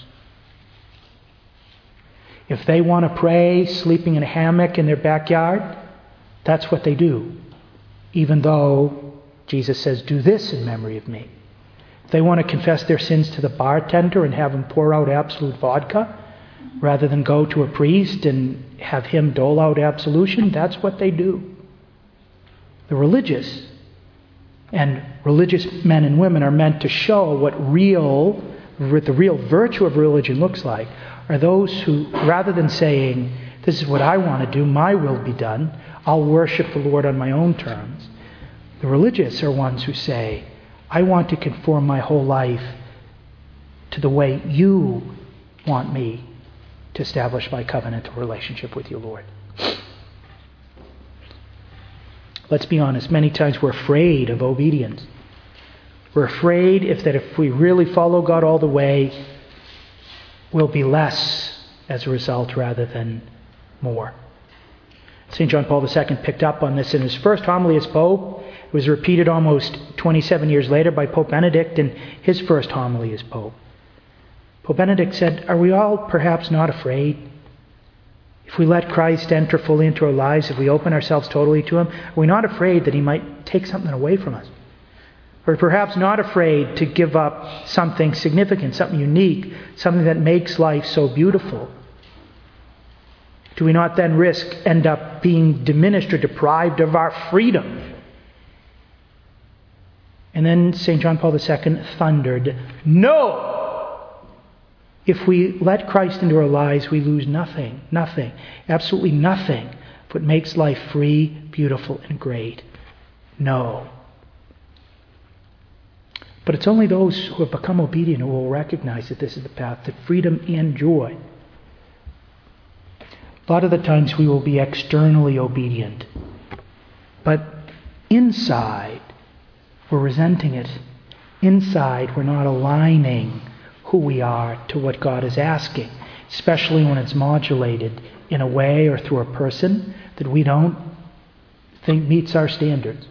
If they want to pray sleeping in a hammock in their backyard, that's what they do, even though Jesus says, do this in memory of me. If they want to confess their sins to the bartender and have him pour out absolute vodka, rather than go to a priest and have him dole out absolution, that's what they do. The religious and religious men and women are meant to show what real, what the real virtue of religion looks like, are those who, rather than saying, this is what I want to do, my will be done, I'll worship the Lord on my own terms. The religious are ones who say, I want to conform my whole life to the way you want me to establish my covenantal relationship with you, Lord. Let's be honest, many times we're afraid of obedience. We're afraid if that if we really follow God all the way, we'll be less as a result rather than more. Saint John Paul the Second picked up on this in his first homily as Pope It was repeated almost twenty-seven years later by Pope Benedict in his first homily as Pope. Pope Benedict said, are we all perhaps not afraid? If we let Christ enter fully into our lives, if we open ourselves totally to Him, are we not afraid that He might take something away from us? Or perhaps not afraid to give up something significant, something unique, something that makes life so beautiful? Do we not then risk end up being diminished or deprived of our freedom? And then Saint John Paul the Second thundered, no! If we let Christ into our lives, we lose nothing, nothing, absolutely nothing but makes life free, beautiful, and great. No. But it's only those who have become obedient who will recognize that this is the path to freedom and joy. A lot of the times we will be externally obedient, but inside we're resenting it. Inside we're not aligning who we are to what God is asking, especially when it's modulated in a way or through a person that we don't think meets our standards.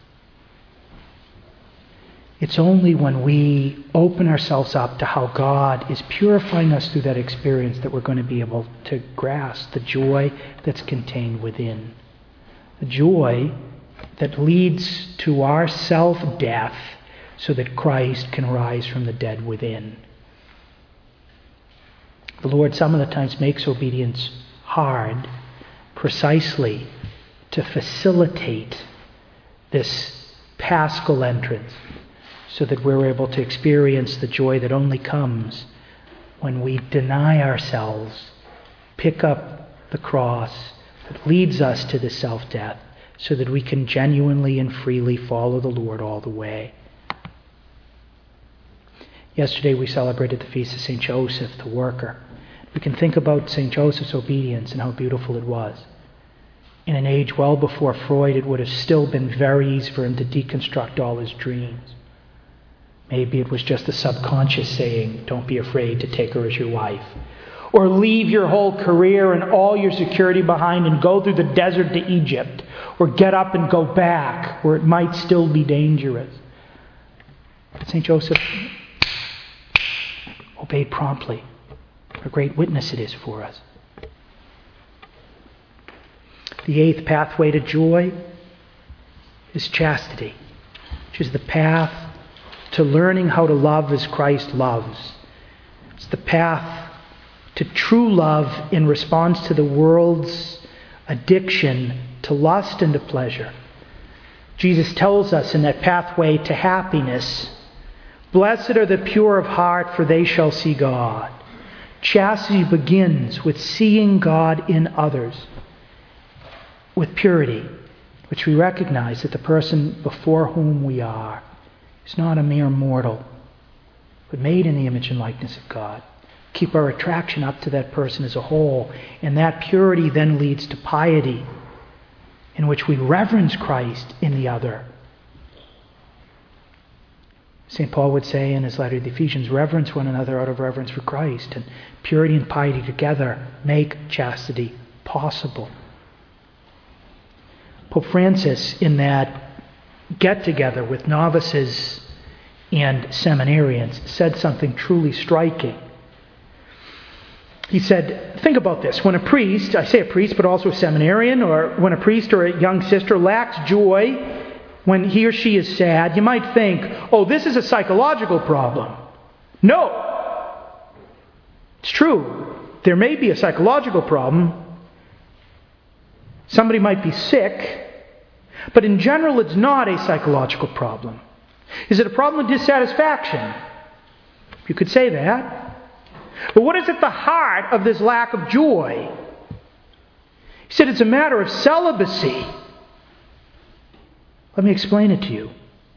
It's only when we open ourselves up to how God is purifying us through that experience that we're going to be able to grasp the joy that's contained within. The joy that leads to our self-death so that Christ can rise from the dead within. The Lord some of the times makes obedience hard precisely to facilitate this paschal entrance so that we're able to experience the joy that only comes when we deny ourselves, pick up the cross that leads us to the self-death so that we can genuinely and freely follow the Lord all the way. Yesterday we celebrated the feast of Saint Joseph, the worker. We can think about Saint Joseph's obedience and how beautiful it was. In an age well before Freud, it would have still been very easy for him to deconstruct all his dreams. Maybe it was just a subconscious saying, don't be afraid to take her as your wife. Or leave your whole career and all your security behind and go through the desert to Egypt. Or get up and go back where it might still be dangerous. But Saint Joseph obeyed promptly. What a great witness it is for us. The eighth pathway to joy is chastity, which is the path to learning how to love as Christ loves. It's the path to true love in response to the world's addiction to lust and to pleasure. Jesus tells us in that pathway to happiness, blessed are the pure of heart, for they shall see God. Chastity begins with seeing God in others, with purity, which we recognize that the person before whom we are is not a mere mortal, but made in the image and likeness of God. Keep our attraction up to that person as a whole, and that purity then leads to piety, in which we reverence Christ in the other. Saint Paul would say in his letter to the Ephesians, reverence one another out of reverence for Christ, and purity and piety together make chastity possible. Pope Francis, in that get-together with novices and seminarians, said something truly striking. He said, think about this. When a priest, I say a priest, but also a seminarian, or when a priest or a young sister lacks joy, when he or she is sad, you might think, oh, this is a psychological problem. No. It's true. There may be a psychological problem. Somebody might be sick. But in general, it's not a psychological problem. Is it a problem of dissatisfaction? You could say that. But what is at the heart of this lack of joy? He said it's a matter of celibacy. Let me explain it to you.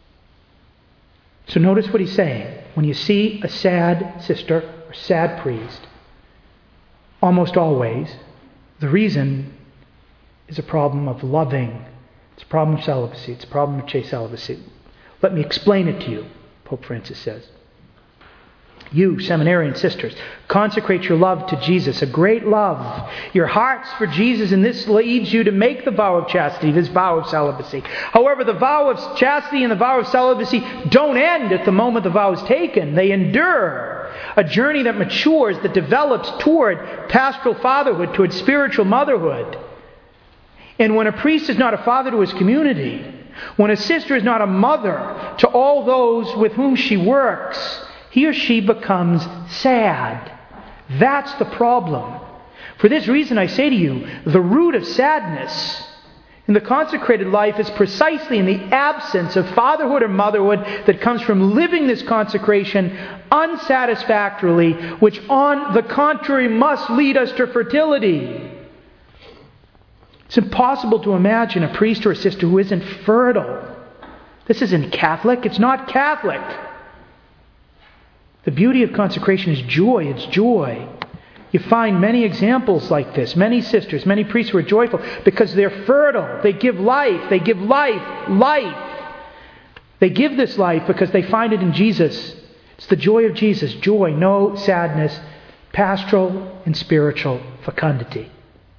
So notice what he's saying. When you see a sad sister or sad priest, almost always, the reason is a problem of loving. It's a problem of celibacy. It's a problem of chaste celibacy. Let me explain it to you, Pope Francis says. You, seminarian sisters, consecrate your love to Jesus, a great love. Your hearts for Jesus, and this leads you to make the vow of chastity, this vow of celibacy. However, the vow of chastity and the vow of celibacy don't end at the moment the vow is taken. They endure a journey that matures, that develops toward pastoral fatherhood, toward spiritual motherhood. And when a priest is not a father to his community, when a sister is not a mother to all those with whom she works, he or she becomes sad. That's the problem. For this reason, I say to you, the root of sadness in the consecrated life is precisely in the absence of fatherhood or motherhood that comes from living this consecration unsatisfactorily, which on the contrary must lead us to fertility. It's impossible to imagine a priest or a sister who isn't fertile. This isn't Catholic. It's not Catholic. The beauty of consecration is joy. It's joy. You find many examples like this. Many sisters, many priests who are joyful because they're fertile. They give life. They give life. Life. They give this life because they find it in Jesus. It's the joy of Jesus. Joy, no sadness, pastoral and spiritual fecundity.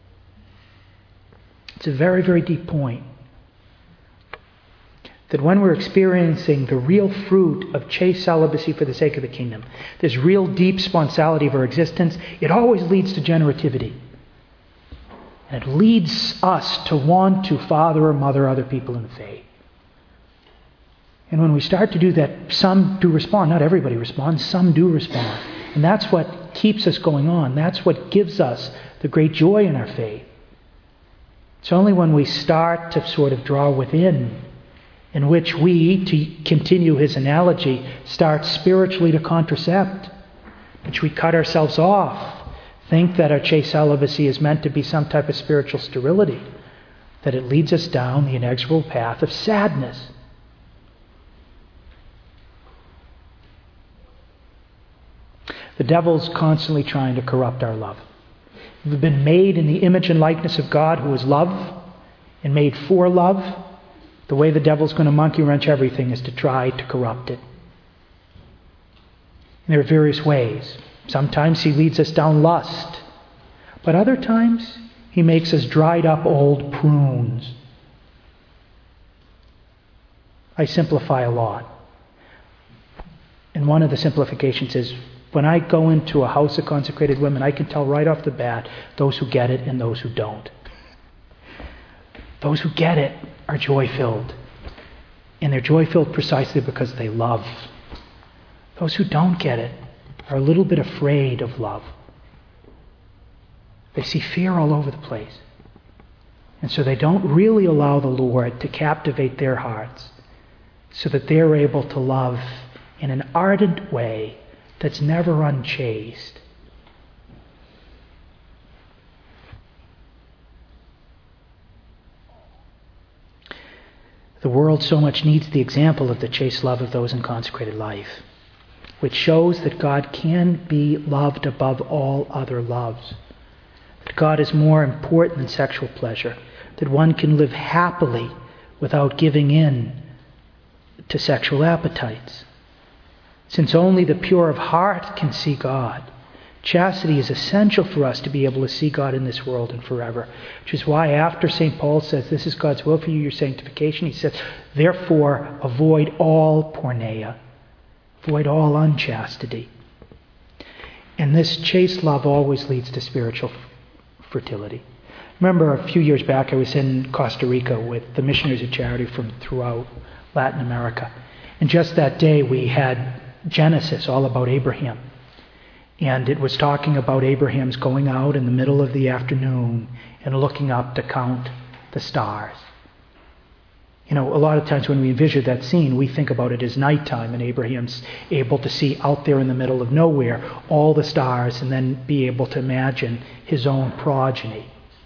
It's a very, very deep point. That when we're experiencing the real fruit of chaste celibacy for the sake of the kingdom, this real deep sponsality of our existence, it always leads to generativity. And it leads us to want to father or mother other people in the faith. And when we start to do that, some do respond. Not everybody responds. Some do respond. And that's what keeps us going on. That's what gives us the great joy in our faith. It's only when we start to sort of draw within, in which we, to continue his analogy, start spiritually to contracept, which we cut ourselves off, think that our chaste celibacy is meant to be some type of spiritual sterility, that it leads us down the inexorable path of sadness. The devil's constantly trying to corrupt our love. We've been made in the image and likeness of God, who is love, and made for love. The way the devil's going to monkey wrench everything is to try to corrupt it. And there are various ways. Sometimes he leads us down lust. But other times he makes us dried up old prunes. I simplify a lot. And one of the simplifications is, when I go into a house of consecrated women, I can tell right off the bat those who get it and those who don't. Those who get it are joy-filled. And they're joy-filled precisely because they love. Those who don't get it are a little bit afraid of love. They see fear all over the place. And so they don't really allow the Lord to captivate their hearts so that they're able to love in an ardent way that's never unchaste. The world so much needs the example of the chaste love of those in consecrated life, which shows that God can be loved above all other loves, that God is more important than sexual pleasure, that one can live happily without giving in to sexual appetites. Since only the pure of heart can see God, chastity is essential for us to be able to see God in this world and forever. Which is why after Saint Paul says, this is God's will for you, your sanctification, he says, therefore avoid all porneia, avoid all unchastity. And this chaste love always leads to spiritual fertility. Remember a few years back I was in Costa Rica with the Missionaries of Charity from throughout Latin America. And just that day we had Genesis, all about Abraham. And it was talking about Abraham's going out in the middle of the afternoon and looking up to count the stars. You know, a lot of times when we envision that scene, we think about it as nighttime and Abraham's able to see out there in the middle of nowhere all the stars and then be able to imagine his own progeny.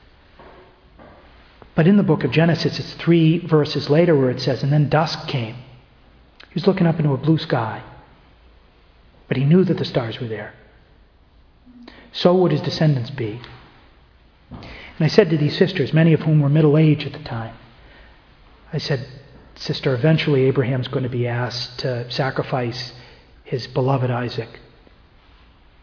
But in the book of Genesis, it's three verses later where it says, and then dusk came. He was looking up into a blue sky. But he knew that the stars were there. So would his descendants be. And I said to these sisters, many of whom were middle-aged at the time, I said, sister, eventually Abraham's going to be asked to sacrifice his beloved Isaac.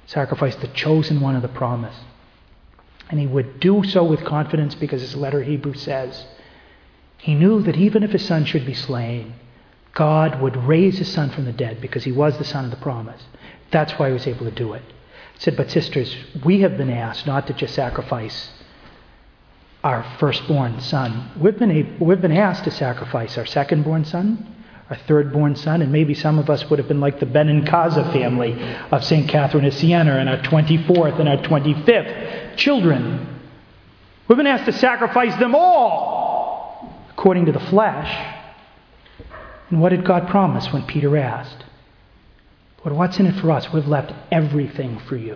sacrificed the chosen one of the promise. And he would do so with confidence because, as the letter of Hebrews says, he knew that even if his son should be slain, God would raise his son from the dead because he was the son of the promise. That's why he was able to do it. He said, but sisters, we have been asked not to just sacrifice our firstborn son. We've been, able, we've been asked to sacrifice our secondborn son, our thirdborn son, and maybe some of us would have been like the Benincasa family of Saint Catherine of Siena, and our twenty-fourth and our twenty-fifth children. We've been asked to sacrifice them all according to the flesh. And what did God promise when Peter asked? Lord, what's in it for us? We've left everything for you.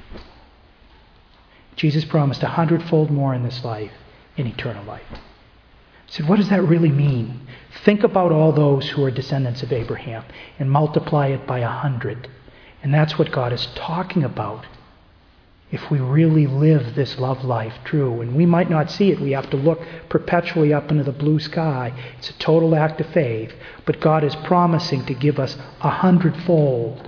Jesus promised a hundredfold more in this life, in eternal life. I said, what does that really mean? Think about all those who are descendants of Abraham and multiply it by a hundred. And that's what God is talking about if we really live this love life true. And we might not see it. We have to look perpetually up into the blue sky. It's a total act of faith. But God is promising to give us a hundredfold.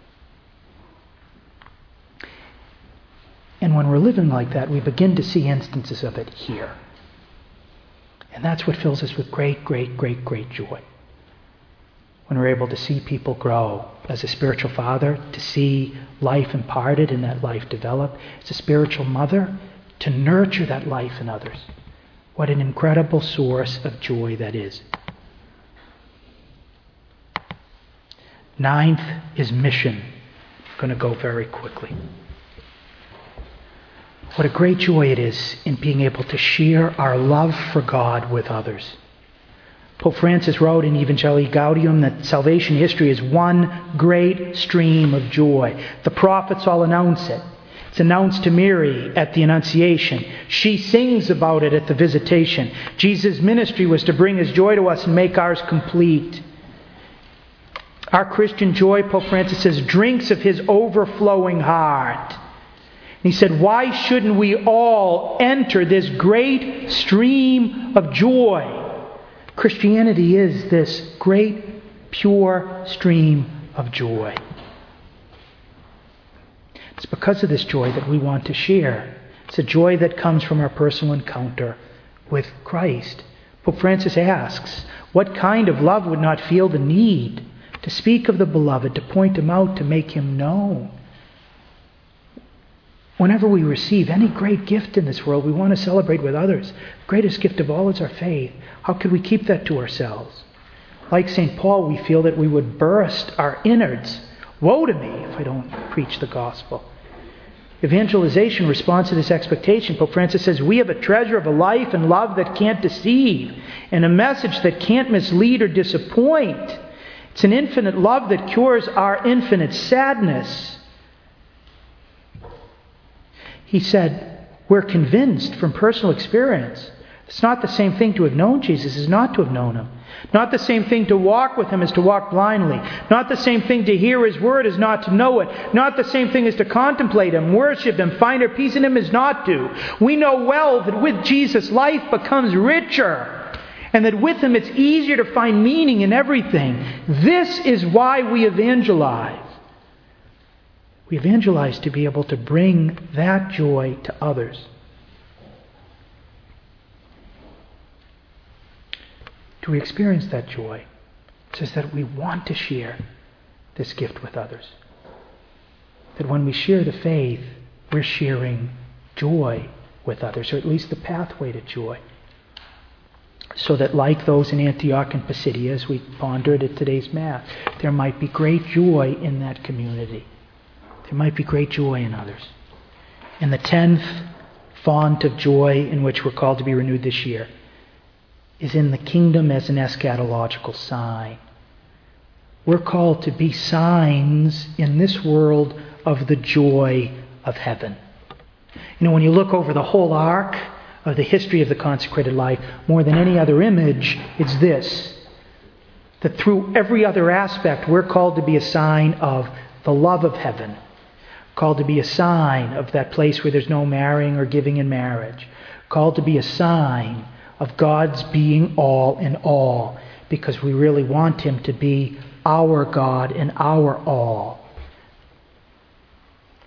And when we're living like that, we begin to see instances of it here. And that's what fills us with great, great, great, great joy. When we're able to see people grow as a spiritual father, to see life imparted and that life develop, as a spiritual mother, to nurture that life in others. What an incredible source of joy that is. Ninth is mission. I'm going to go very quickly. What a great joy it is in being able to share our love for God with others. Pope Francis wrote in Evangelii Gaudium that salvation history is one great stream of joy. The prophets all announce it. It's announced to Mary at the Annunciation. She sings about it at the Visitation. Jesus' ministry was to bring his joy to us and make ours complete. Our Christian joy, Pope Francis says, drinks of his overflowing heart. He said, why shouldn't we all enter this great stream of joy? Christianity is this great, pure stream of joy. It's because of this joy that we want to share. It's a joy that comes from our personal encounter with Christ. Pope Francis asks, what kind of love would not feel the need to speak of the beloved, to point him out, to make him known? Whenever we receive any great gift in this world, we want to celebrate with others. The greatest gift of all is our faith. How could we keep that to ourselves? Like Saint Paul, we feel that we would burst our innards. Woe to me if I don't preach the gospel. Evangelization responds to this expectation. Pope Francis says, we have a treasure of a life and love that can't deceive, and a message that can't mislead or disappoint. It's an infinite love that cures our infinite sadness. He said, we're convinced from personal experience. It's not the same thing to have known Jesus as not to have known him. Not the same thing to walk with him as to walk blindly. Not the same thing to hear his word as not to know it. Not the same thing as to contemplate him, worship him, find our peace in him as not to. We know well that with Jesus, life becomes richer. And that with him it's easier to find meaning in everything. This is why we evangelize. We evangelize to be able to bring that joy to others. Do we experience that joy? It says that we want to share this gift with others. That when we share the faith, we're sharing joy with others, or at least the pathway to joy. So that like those in Antioch and Pisidia, as we pondered at today's Mass, there might be great joy in that community. There might be great joy in others. And the tenth font of joy in which we're called to be renewed this year is in the kingdom as an eschatological sign. We're called to be signs in this world of the joy of heaven. You know, when you look over the whole arc of the history of the consecrated life, more than any other image, it's this. That through every other aspect, we're called to be a sign of the love of heaven. Called to be a sign of that place where there's no marrying or giving in marriage. Called to be a sign of God's being all in all, because we really want him to be our God and our all.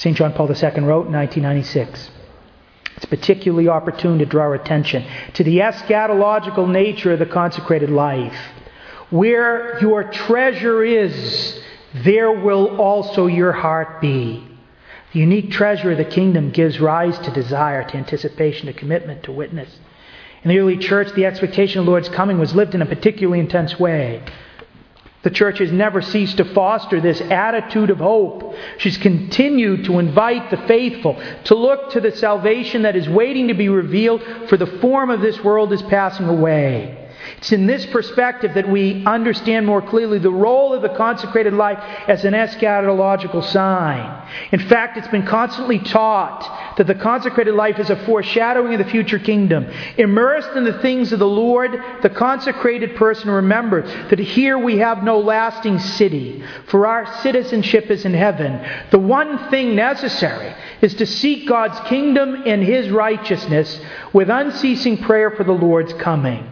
Saint John Paul the Second wrote in nineteen ninety-six, it's particularly opportune to draw our attention to the eschatological nature of the consecrated life. Where your treasure is, there will also your heart be. The unique treasure of the kingdom gives rise to desire, to anticipation, to commitment, to witness. In the early church, the expectation of the Lord's coming was lived in a particularly intense way. The church has never ceased to foster this attitude of hope. She's continued to invite the faithful to look to the salvation that is waiting to be revealed, for the form of this world is passing away. It's in this perspective that we understand more clearly the role of the consecrated life as an eschatological sign. In fact, it's been constantly taught that the consecrated life is a foreshadowing of the future kingdom. Immersed in the things of the Lord, the consecrated person remembers that here we have no lasting city, for our citizenship is in heaven. The one thing necessary is to seek God's kingdom and His righteousness with unceasing prayer for the Lord's coming.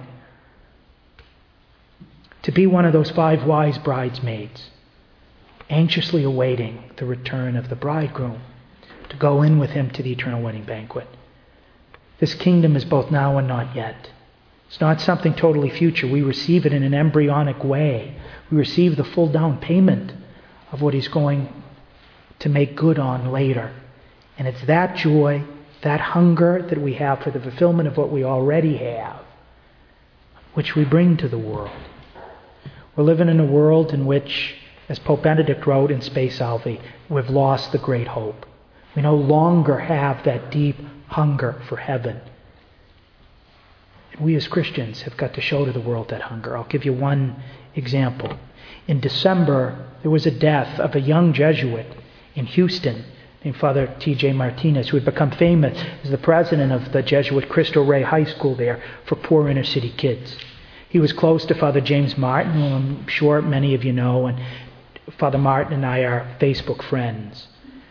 To be one of those five wise bridesmaids, anxiously awaiting the return of the bridegroom, to go in with him to the eternal wedding banquet. This kingdom is both now and not yet. It's not something totally future. We receive it in an embryonic way. We receive the full down payment of what He's going to make good on later. And it's that joy, that hunger that we have for the fulfillment of what we already have, which we bring to the world. We're living in a world in which, as Pope Benedict wrote in Spe Salvi, we've lost the great hope. We no longer have that deep hunger for heaven. And we as Christians have got to show to the world that hunger. I'll give you one example. In December, there was a death of a young Jesuit in Houston named Father T J Martinez, who had become famous as the president of the Jesuit Cristo Rey High School there for poor inner city kids. He was close to Father James Martin, who I'm sure many of you know, and Father Martin and I are Facebook friends.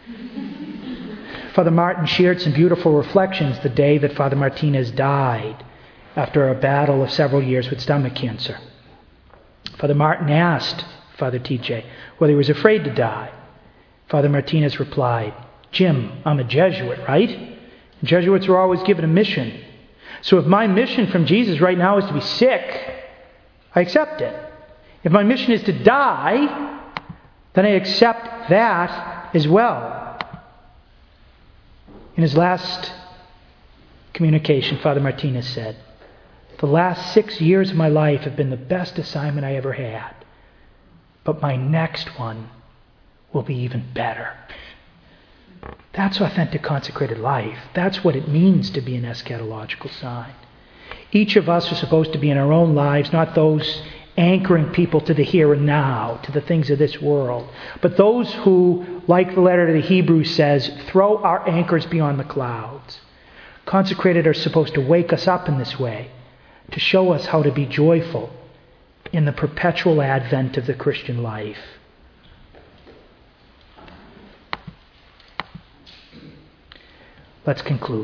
Father Martin shared some beautiful reflections the day that Father Martinez died after a battle of several years with stomach cancer. Father Martin asked Father T J whether he was afraid to die. Father Martinez replied, "Jim, I'm a Jesuit, right? And Jesuits are always given a mission. So if my mission from Jesus right now is to be sick, I accept it. If my mission is to die, then I accept that as well." In his last communication, Father Martinez said, "The last six years of my life have been the best assignment I ever had. But my next one will be even better." That's authentic consecrated life. That's what it means to be an eschatological sign. Each of us are supposed to be in our own lives, not those anchoring people to the here and now, to the things of this world, but those who, like the letter to the Hebrews says, throw our anchors beyond the clouds. Consecrated are supposed to wake us up in this way, to show us how to be joyful in the perpetual advent of the Christian life. Let's conclude.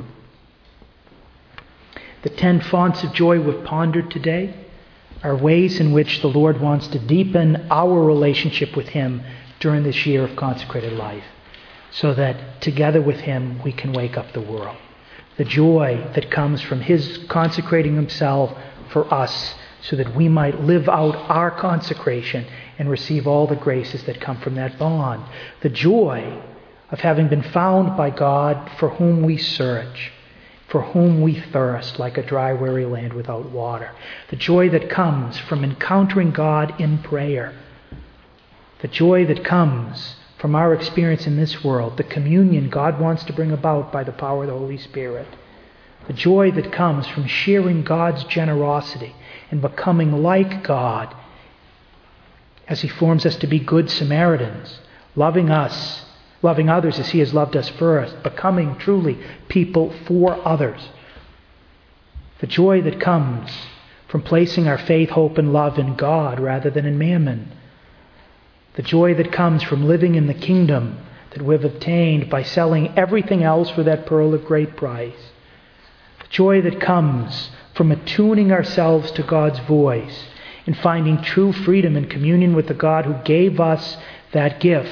The ten fonts of joy we've pondered today are ways in which the Lord wants to deepen our relationship with Him during this year of consecrated life, so that together with Him we can wake up the world. The joy that comes from His consecrating Himself for us, so that we might live out our consecration and receive all the graces that come from that bond. The joy of having been found by God, for whom we search, for whom we thirst like a dry, weary land without water. The joy that comes from encountering God in prayer. The joy that comes from our experience in this world, the communion God wants to bring about by the power of the Holy Spirit. The joy that comes from sharing God's generosity and becoming like God as He forms us to be good Samaritans, loving us, loving others as He has loved us first, becoming truly people for others. The joy that comes from placing our faith, hope, and love in God rather than in mammon. The joy that comes from living in the kingdom that we've obtained by selling everything else for that pearl of great price. The joy that comes from attuning ourselves to God's voice and finding true freedom in communion with the God who gave us that gift,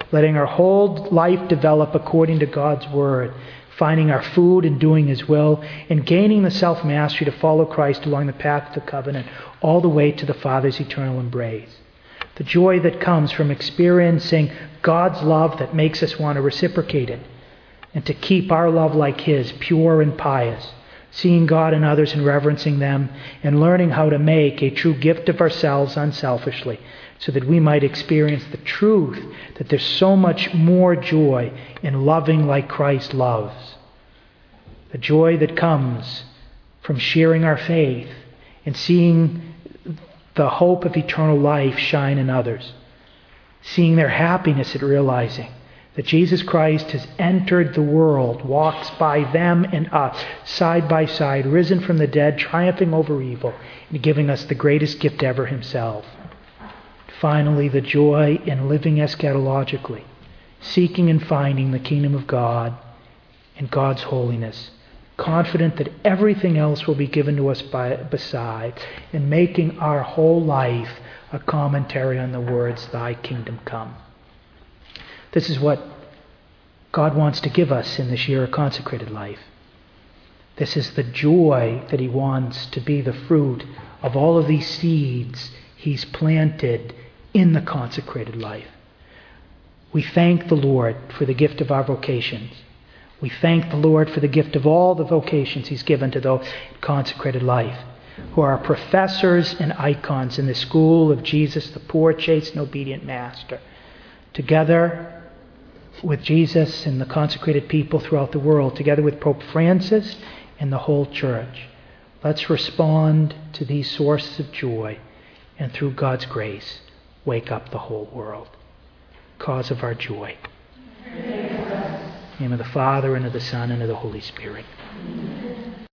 letting our whole life develop according to God's Word, finding our food and doing His will, and gaining the self-mastery to follow Christ along the path of the covenant all the way to the Father's eternal embrace. The joy that comes from experiencing God's love that makes us want to reciprocate it, and to keep our love like His, pure and pious, seeing God in others and reverencing them, and learning how to make a true gift of ourselves unselfishly, so that we might experience the truth that there's so much more joy in loving like Christ loves. The joy that comes from sharing our faith and seeing the hope of eternal life shine in others, seeing their happiness at realizing that Jesus Christ has entered the world, walks by them and us, side by side, risen from the dead, triumphing over evil, and giving us the greatest gift ever, Himself. Finally, the joy in living eschatologically, seeking and finding the kingdom of God and God's holiness, confident that everything else will be given to us by, beside, and making our whole life a commentary on the words, Thy kingdom come. This is what God wants to give us in this year of consecrated life. This is the joy that He wants to be the fruit of all of these seeds He's planted in the consecrated life. We thank the Lord for the gift of our vocations. We thank the Lord for the gift of all the vocations He's given to those in consecrated life, who are professors and icons in the school of Jesus, the poor, chaste, and obedient Master. Together with Jesus and the consecrated people throughout the world, together with Pope Francis and the whole Church, let's respond to these sources of joy, and through God's grace, wake up the whole world. Cause of our joy. In the name of the Father, and of the Son, and of the Holy Spirit.